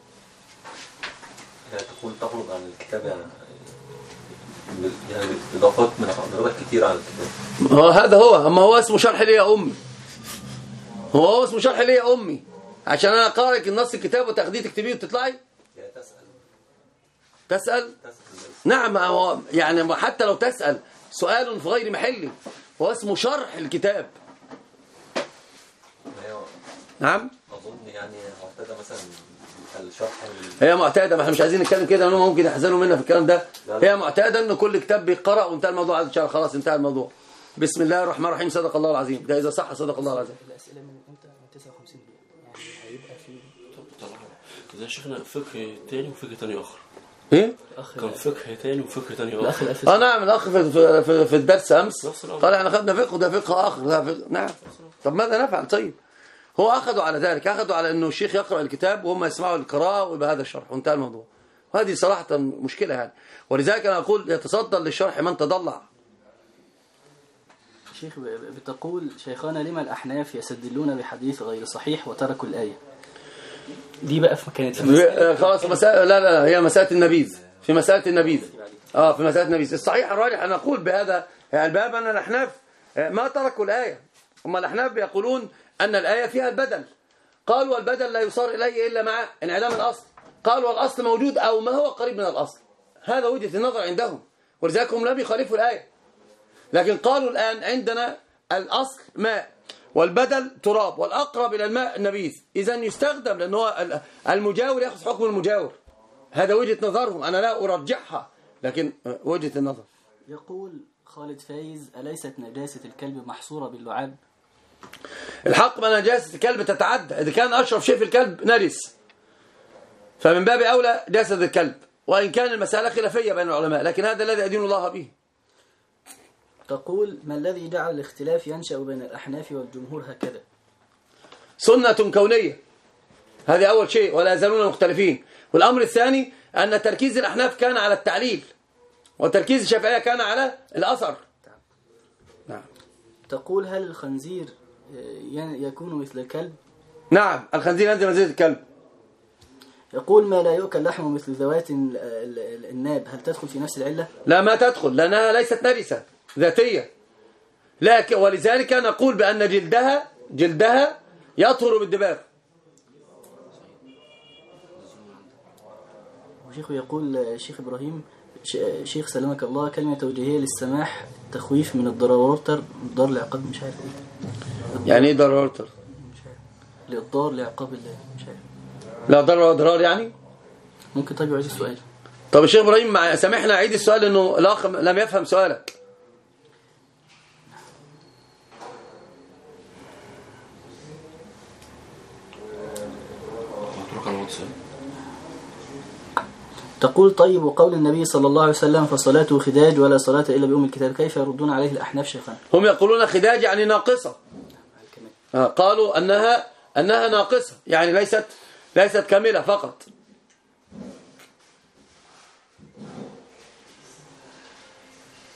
يعني تقول تخرج عن الكتاب يعني يعني إضافات من حضرتك كتير عن الكتاب. هو هذا هو أما هو اسمه شرح لي يا أمي، هو هو اسمه شرح لي يا أمي عشان أنا قارئ النص الكتاب وتاخديه تكتبيه وتطلعي يعني تسأل تسأل, تسأل. نعم هو يعني حتى لو تسأل سؤال في غير محله هو اسمه شرح الكتاب. نعم أظن يعني معتادة مثلا الشرح هي معتادة، ما احنا مش عايزين نتكلم كده لأنه ممكن يحزنوا منا في الكلام ده. هي معتادة إن كل كتاب بيقرأ وانتهى الموضوع على الشرح خلاص انتهى الموضوع. بسم الله الرحمن الرحيم صدق الله العظيم. ده إذا صح صدق الله العظيم. الأسئلة من أمتى؟ من تسعة وخمسين دقيقة يعني هيبقى في طبعا. إذا شيخنا فقه تاني وفقه تاني آخر. إيه؟ كان فقه تاني وفقه تاني آخر. اه نعم الأخ في, في, في, في الدرس أمس قال احنا خدنا فقه ده فقه آخر ده فقه. نعم طب ماذا نفعل؟ طيب هو أخذوا على ذلك، أخذوا على أنه الشيخ يقرأ الكتاب وهم يسمعوا القراءة ويبقى هذا الشرح وانتهى الموضوع. وهذه صراحة مشكلة يعني، ولذلك أنا أقول يتصدر للشرح من تضلع. شيخ بتقول شيخانا لما الأحناف يستدلون بحديث غير صحيح وتركوا الآية دي بقى في كانت في خلاص مسألة لا لا هي مسألة النبيذ في مسألة النبيذ اه في مسألة النبيذ. الصحيح الراجح أنا أقول بهذا يعني الباب أن الأحناف ما تركوا الآية. هم الأحناف بيقولون أن الآية فيها البدل، قالوا البدل لا يصار إليه إلا مع انعدام الأصل، قالوا الأصل موجود أو ما هو قريب من الأصل. هذا وجهة النظر عندهم، ولذلك هم لم يخالفوا الآية، لكن قالوا الآن عندنا الأصل ماء والبدل تراب والأقرب إلى الماء النبيذ، إذا يستخدم لأن هو المجاور يأخذ حكم المجاور. هذا وجهة نظرهم، أنا لا أرجحها لكن وجهة النظر. يقول خالد فايز أليست نجاسة الكلب محصورة باللعاب؟ الحق بأن نجاسة الكلب تتعدى، إذا كان أشرف شيء في الكلب نجس فمن باب أولى جسد الكلب، وإن كان المسألة خلافية بين العلماء لكن هذا الذي أدين الله به. تقول ما الذي جعل الاختلاف ينشأ بين الأحناف والجمهور هكذا؟ سنة كونية، هذه أول شيء ولا يزالون مختلفين. والأمر الثاني أن تركيز الأحناف كان على التعليل وتركيز الشافعية كان على الأثر. نعم. تقول هل الخنزير يكون مثل الكلب؟ نعم الخنزير ينزل منزلة الكلب. يقول ما لا يؤكل لحمه مثل ذوات الناب هل تدخل في نفس العلة؟ لا ما تدخل لأنها ليست نجسة ذاتية، لكن ولذلك نقول بأن جلدها جلدها يطهر بالدباغ. وشيخ يقول شيخ إبراهيم شيخ سلامك الله كلمة توجيهية للسماح التخويف من الضرورتر ضر لعقاب مش عارف ايه يعني ايه ضرورتر؟ مش عارف للضار لعقاب الله مش عارف لا ضرر ولا ضرار يعني ممكن. طيب يعيد السؤال. طب الشيخ إبراهيم سامحنا عيد السؤال لأنه الأخ لم يفهم سؤالك. تقول طيب وقول النبي صلى الله عليه وسلم فصلاته خداج ولا صلاة إلا بأم الكتاب كيف يردون عليه الأحناف شيخنا؟ هم يقولون خداج يعني ناقصة، آه قالوا أنها أنها ناقصة يعني ليست ليست كاملة فقط.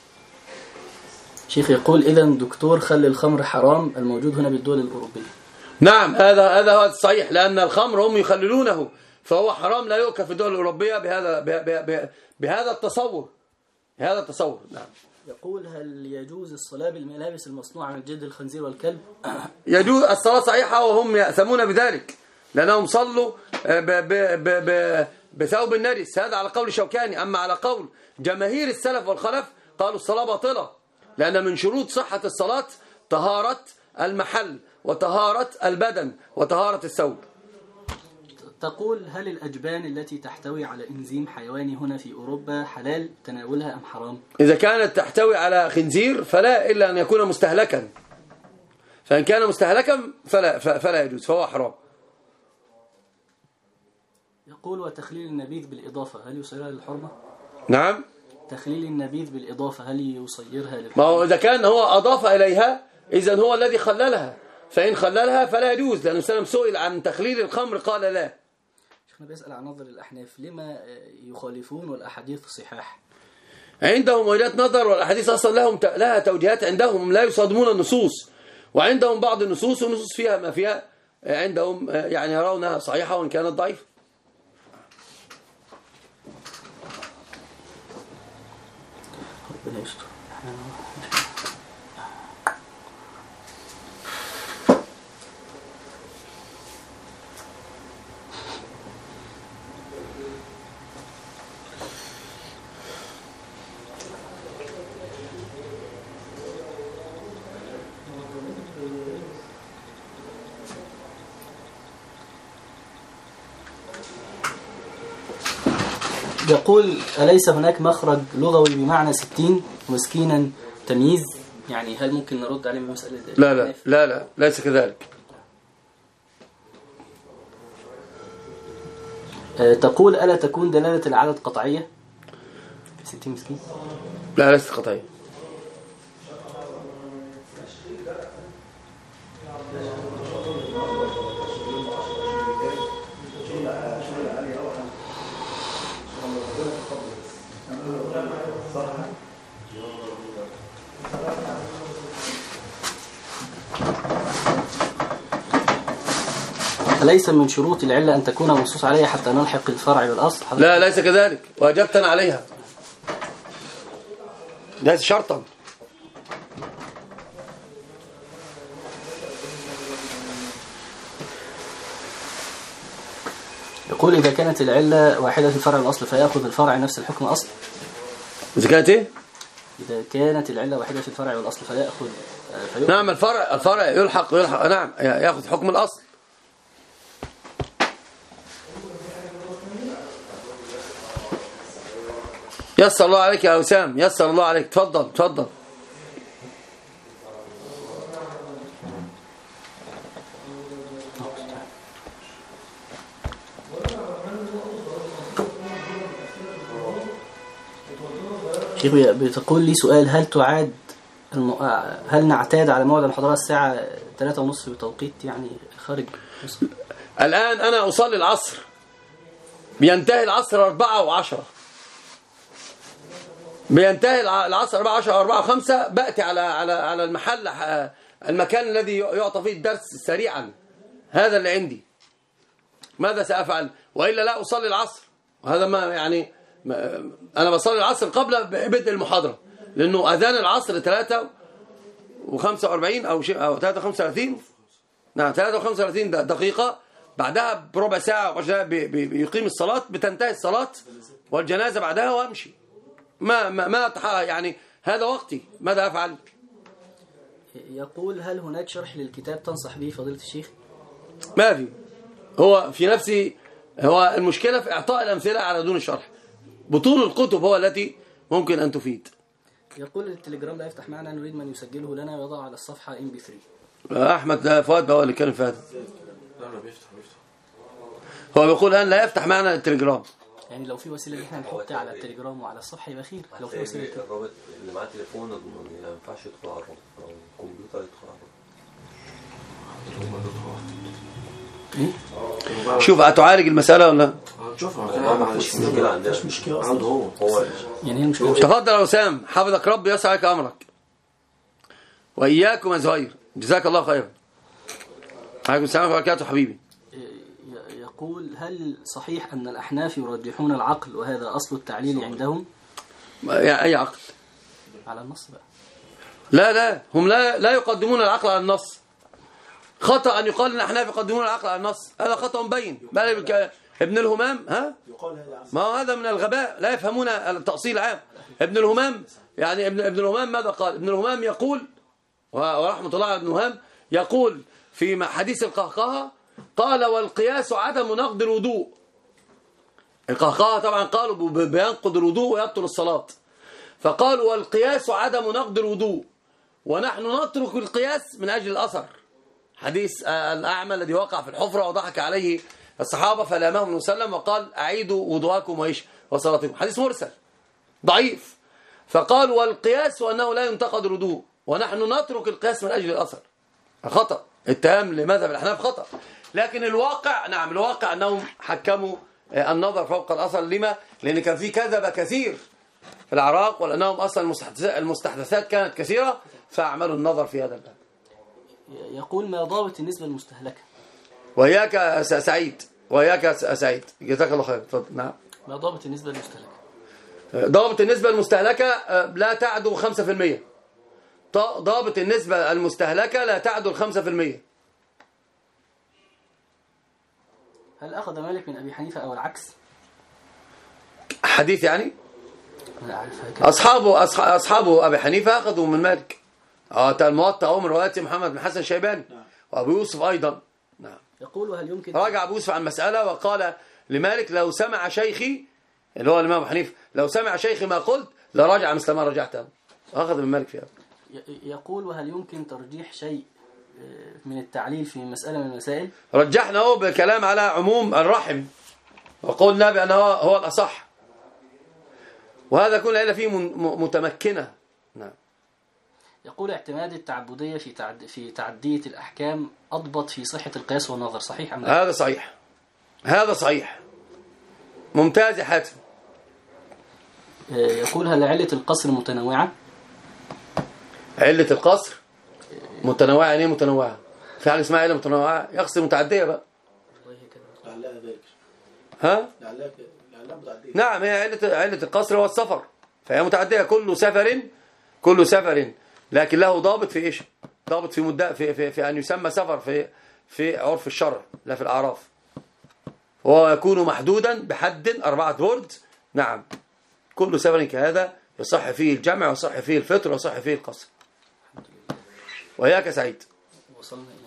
شيخ يقول إذا دكتور خل الخمر حرام الموجود هنا بالدول الأوروبية. نعم هذا هذا هو الصحيح، لأن الخمر هم يخللونه، فهو حرام لا يؤكل في الدول الأوروبية بهذا بهذا بهذا التصور هذا التصور. نعم. يقول هل يجوز الصلاة بالملابس المصنوعة من جلد الخنزير والكلب؟ يجوز الصلاة صحيحة وهم يأثمون بذلك لأنهم صلوا ب ب ب ب بثوب النجس، هذا على قول شوكاني. أما على قول جماهير السلف والخلف قالوا الصلاة باطلة، لأن من شروط صحة الصلاة طهارة المحل وطهارة البدن وطهارة الثوب. تقول هل الأجبان التي تحتوي على إنزيم حيواني هنا في أوروبا حلال تناولها أم حرام؟ إذا كانت تحتوي على خنزير فلا، إلا أن يكون مستهلكا، فإن كان مستهلكا فلا, فلا يجوز، فهو حرام. يقول وتخليل النبيذ بالإضافة هل يصيرها للحرمة؟ نعم. تخليل النبيذ بالإضافة هل يصيرها للحرمة؟ ما هو إذا كان هو أضاف إليها إذن هو الذي خللها، فإن خللها فلا يجوز، لأن السلام سئل عن تخليل الخمر قال لا. شيخنا بيسأل عن نظر الأحناف لما يخالفون والأحاديث صحاح؟ عندهم وجهات نظر، والأحاديث أصلا لهم لها توجيهات عندهم، لا يصادمون النصوص، وعندهم بعض النصوص والنصوص فيها ما فيها عندهم يعني يرونها صحيحة وإن كانت ضعيفة. ربنا يستر. يقول أليس هناك مخرج لغوي بمعنى ستين مسكينا تمييز؟ يعني هل ممكن نرد عليه بمسألة؟ لا لا لا لا ليس كذلك. أه تقول ألا تكون دلالة العدد قطعية ستين مسكين؟ لا ليست قطعية. ليس من شروط العلة أن تكون منصوص عليها حتى نلحق الفرع بالأصل؟ لا ليس كذلك، وأجبتنا عليها، ليس شرطا. يقول إذا كانت العلة واحدة في الفرع الأصل فيأخذ الفرع نفس الحكم أصل؟ إذا كانت إيه؟ إذا كانت العلة واحدة في الفرع والأصل فيأخذ فيأخذ نعم الفرع الفرع يلحق يلحق نعم يأخذ حكم الأصل. يسر الله عليك يا أسام، يسر الله عليك، تفضل تفضل. شيخ بتقول لي سؤال هل تعاد الم... هل نعتاد على موعد المحاضرات الساعة ثلاثة ونصف بتوقيت يعني خارج مصر؟ الآن أنا أصلي العصر، بينتهي العصر أربعة وعشرة، بينتهي العصر أربعة وعشرة أربعة وخمسة، بأتي على على على المحل المكان الذي يعطى فيه الدرس سريعا، هذا اللي عندي. ماذا سأفعل؟ وإلا لا أصلي العصر، وهذا ما يعني ما أنا بصلي العصر قبل بدء المحاضرة، لأنه أذان العصر ثلاثة وخمسة وأربعين أو شيء أو ثلاثة وخمسة وثلاثين، نعم ثلاثة وخمسة وثلاثين دقيقة، بعدها بربع ساعة بيقيم الصلاة، بتنتهي الصلاة والجنازة بعدها وأمشي. ما ما ما يعني هذا وقتي، ماذا أفعل؟ يقول هل هناك شرح للكتاب تنصح به فضيلة الشيخ؟ ما في، هو في نفسي، هو المشكلة في إعطاء الأمثلة على دون الشرح. بطول الكتب هو التي ممكن أن تفيد. يقول التليجرام لا يفتح معنا، نريد من يسجله لنا ويضع على الصفحة إم بي ثري. أحمد فؤاد هو اللي كان فات. لا لا بيفتح بيفتح. هو بيقول الآن لا يفتح معنا التليجرام. يعني لو في وسيله ان احنا نحط على التليجرام وعلى الصفحه يبقى خير. لو في وسيله الرابط اللي معاه تليفون ما ينفعش يدخل على الرابط، او الكمبيوتر يدخل على الرابط. شوف هتعالج المساله ولا هنشوفها. مش مشكله عندنا، مش مشكله عنده هو هو يعني هي المشكله. تفضل يا وسام، حفظك ربي يسعدك امرك واياكم يا زهير، جزاك الله خيرا. عليكم السلام ورحمة الله وبركاته حبيبي. يقول هل صحيح أن الأحناف يرجحون العقل وهذا أصل التعليل عندهم؟ يعني أي عقل؟ على النص بقى. لا لا هم لا لا يقدمون العقل على النص. خطأ أن يقال أن الأحناف يقدمون العقل على النص، هذا خطأ مبين. بل ابن الهمام ها؟ ما هو هذا من الغباء، لا يفهمون التأصيل العام. ابن الهمام يعني ابن ابن الهمام ماذا قال؟ ابن الهمام يقول ورحمة الله على ابن الهمام يقول في حديث القهقهة قال والقياس عدم نقض الوضوء. القهقهة طبعا قالوا بينقض الوضوء ويبطل الصلاة، فقالوا والقياس عدم نقض الوضوء ونحن نترك القياس من أجل الأثر. حديث الأعمى الذي وقع في الحفرة وضحك عليه الصحابة فلامهم النبي صلى الله عليه وسلم وقال أعيدوا وضوءكم وإيش وصلاتكم، حديث مرسل ضعيف. فقال والقياس وأنه لا ينتقد الوضوء ونحن نترك القياس من أجل الأثر. خطأ، اتهام لمذهب الأحناف خطأ. لكن الواقع نعم الواقع أنهم حكموا النظر فوق الأثر. لما؟ لأن كان في كذب كثير في العراق ولأنهم أصلا المستحدثات كانت كثيرة فأعملوا النظر في هذا الباب. يقول ما ضابط النسبة المستهلكة؟ وإياك سعيد وإياك سعيد جزاك الله خير. اتفضل. نعم. ما ضابط النسبة المستهلكة؟ ضابط النسبة المستهلكة لا تعدو خمسة في المية. ضابط النسبة المستهلكة لا تعدو الخمسة في المية. هل أخذ مالك من أبي حنيفة أو العكس؟ حديث يعني أصحابه أصحابه أبي حنيفة أخذوا من مالك. اه الموطأ أو من رواية محمد بن حسن الشيباني وأبو يوسف أيضا. نعم. يقول وهل يمكن راجع أبو يوسف عن مسألة وقال لمالك لو سمع شيخي اللي هو الإمام أبو حنيفة لو سمع شيخي ما قلت لرجع مثل ما رجعت. أخذ من مالك فيها. يقول وهل يمكن ترجيح شيء من التعليل في مسألة من المسائل؟ رجحنا هو بكلام على عموم الرحم وقلنا بأنه هو الأصح وهذا كل العلة فيه متمكنة. نعم. يقول اعتماد التعبدية في تعد في تعدية الأحكام أضبط في صحة القياس والنظر، صحيح أم لا؟ هذا صحيح هذا صحيح ممتاز يا حاتم. يقول هل علة القصر متنوعة؟ علة القصر متنوعة يعني ايه متنوعة؟ في حاجة اسمها علة متنوعة يقصر متعدية بقى. لعلها ذلك. ها؟ لعلها متعدية. نعم هي علة علة القصر هو السفر فهي متعدية كل سفر كل سفر لكن له ضابط في ايش؟ ضابط في مدة في في, في ان يسمى سفر في في عرف الشرع لا في الأعراف. وهو يكون محدودا بحد أربعة برد. نعم كل سفر كهذا يصح فيه الجمع ويصح فيه الفطر ويصح فيه القصر. وياك سعيد. وصلنا إلى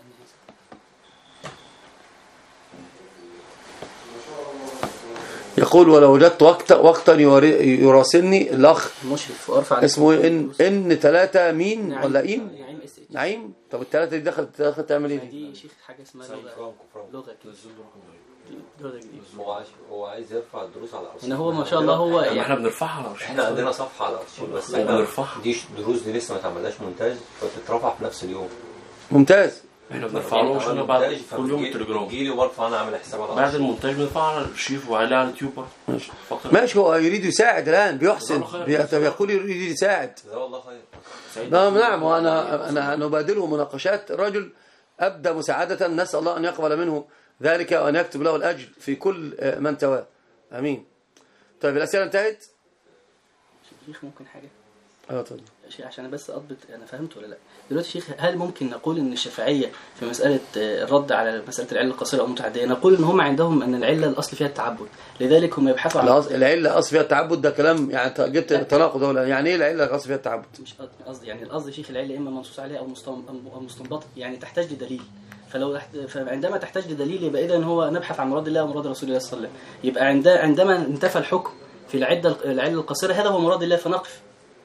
يقول ولو وجدت وقت وقتا يراسلني الأخ مشرف وأرفع اسمه إن إن ثلاثة مين نعيم. ولا إيم نعيم اس اتش. نعيم. طب الثلاثة دي دخلت دخلت تعمل إيه؟ دي شيخ حاجة اسمها لغة لغة لغة جديدة. هو عايز هو عايز يرفع الدروس على الارشيف. إن هو ما شاء الله هو يعني احنا يعني بنرفعها على الارشيف. احنا عندنا صفحه على الارشيف بس احنا احنا بنرفعها. دي دروس دي لسه ما اتعملهاش مونتاج فبتترفع في نفس اليوم. ممتاز. احنا بنرفع له عشان بعد كل يوم التليجرام يجي لي وبرفع انا اعمل حساب على بعد الارشيف. المونتاج بنرفعها على الارشيف وعليها على اليوتيوب ماشي فقط. ماشي هو يريد يساعد الآن بيحسن جزاه الله خير. بيقول يريد يساعد. جزاه الله خير. سعيد. نعم نعم وأنا أنا نبادله مناقشات رجل أبدى مساعدة نسأل الله أن يقبل منه ذلك وأن يكتب له الأجر في كل من تواه. أمين. طيب الأسئلة انتهت؟ شيخ ممكن حاجة؟ اه طيب. شيخ عشان بس أضبط أنا فهمت ولا لا. دلوقتي شيخ هل ممكن نقول إن الشافعية في مسألة الرد على مسألة العلة القصيرة أو المتعدية نقول إن هم عندهم أن العلة الأصل فيها التعبد لذلك هم يبحثوا عن العلة أصل فيها التعبد ده كلام يعني جبت تناقض ولا يعني إيه العلة الأصل فيها التعبد؟ مش قصدي يعني القصد شيخ العلة إما منصوص عليها أو مستنبط يعني تحتاج لدليل فلو فعندما تحتاج لدليل يبقى إذا هو نبحث عن مراد الله ومراد رسول الله صلى الله عليه وسلم يبقى عند عندما انتفى الحكم في العدة العلة القصيرة هذا هو مراد الله فنقف.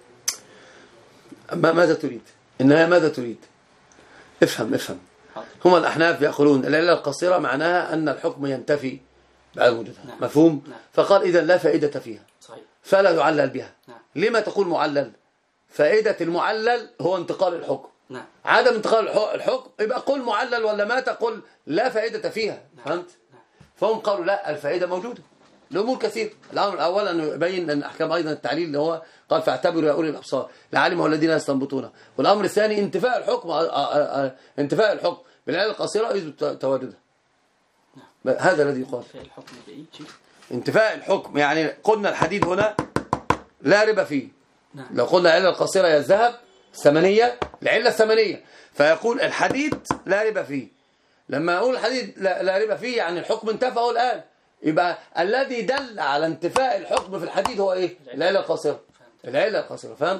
ما ماذا تريد؟ إنها ماذا تريد؟ افهم افهم. هم الأحناف يقولون العلة القصيرة معناها أن الحكم ينتفي بعد وجودها. نعم. مفهوم؟ نعم. فقال إذا لا فائدة فيها. صحيح. فلا يعلل بها. نعم. لما تقول معلل؟ فائدة المعلل هو انتقال الحكم. نعم. عدم انتقال الحكم يبقى قل معلل ولا ما تقول لا فائدة فيها. نعم. فهمت؟ نعم. فهم قالوا لا الفائدة موجودة الأمور كثير. الأمر الأول أن يبين أن أحكام أيضا التعليل اللي هو قال فاعتبروا يا أولي الأبصار العالم والذين يستنبطونه. والأمر الثاني انتفاء الحكم انتفاء الحكم بالعلة القصيرة يثبت تواردها. هذا الذي يقال. الحكم بعيد شيء. انتفاء الحكم يعني قلنا الحديد هنا لا ربا فيه. نعم. لو قلنا العلة القصيرة هي الذهب الثمنية، العلة الثمنية، فيقول الحديد لا ربا فيه. لما أقول الحديد لا, لا ربا فيه يعني الحكم انتفى هو الآن. يبقى الذي دل على انتفاء الحكم في الحديد هو ايه؟ العلة القصيرة. العلة القصيرة. فهمت؟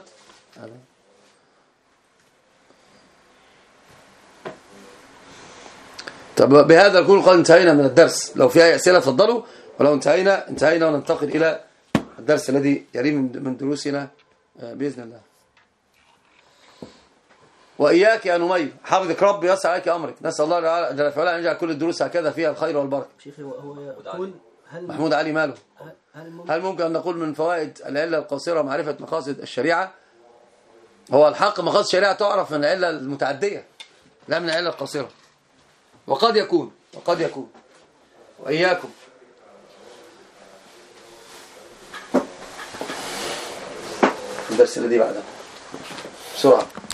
طب بهذا نكون قد انتهينا من الدرس. لو في اي اسئله اتفضلوا، ولو انتهينا انتهينا وننتقل الى الدرس الذي يلي من دروسنا باذن الله. واياك يا نمير، حافظك رب يسر عليك امرك. نسال الله جل وعلا ان يجعل كل الدروس هكذا فيها الخير والبركه. شيخي هو يقول هل محمود علي ماله؟ هل ممكن, هل ممكن ان نقول من فوائد العله القصيره معرفه مقاصد الشريعه؟ هو الحق مقاصد الشريعه تعرف من العله المتعديه لا من العله القصيره. وقد يكون وقد يكون وإياكم. الدرس الذي بعده بسرعة.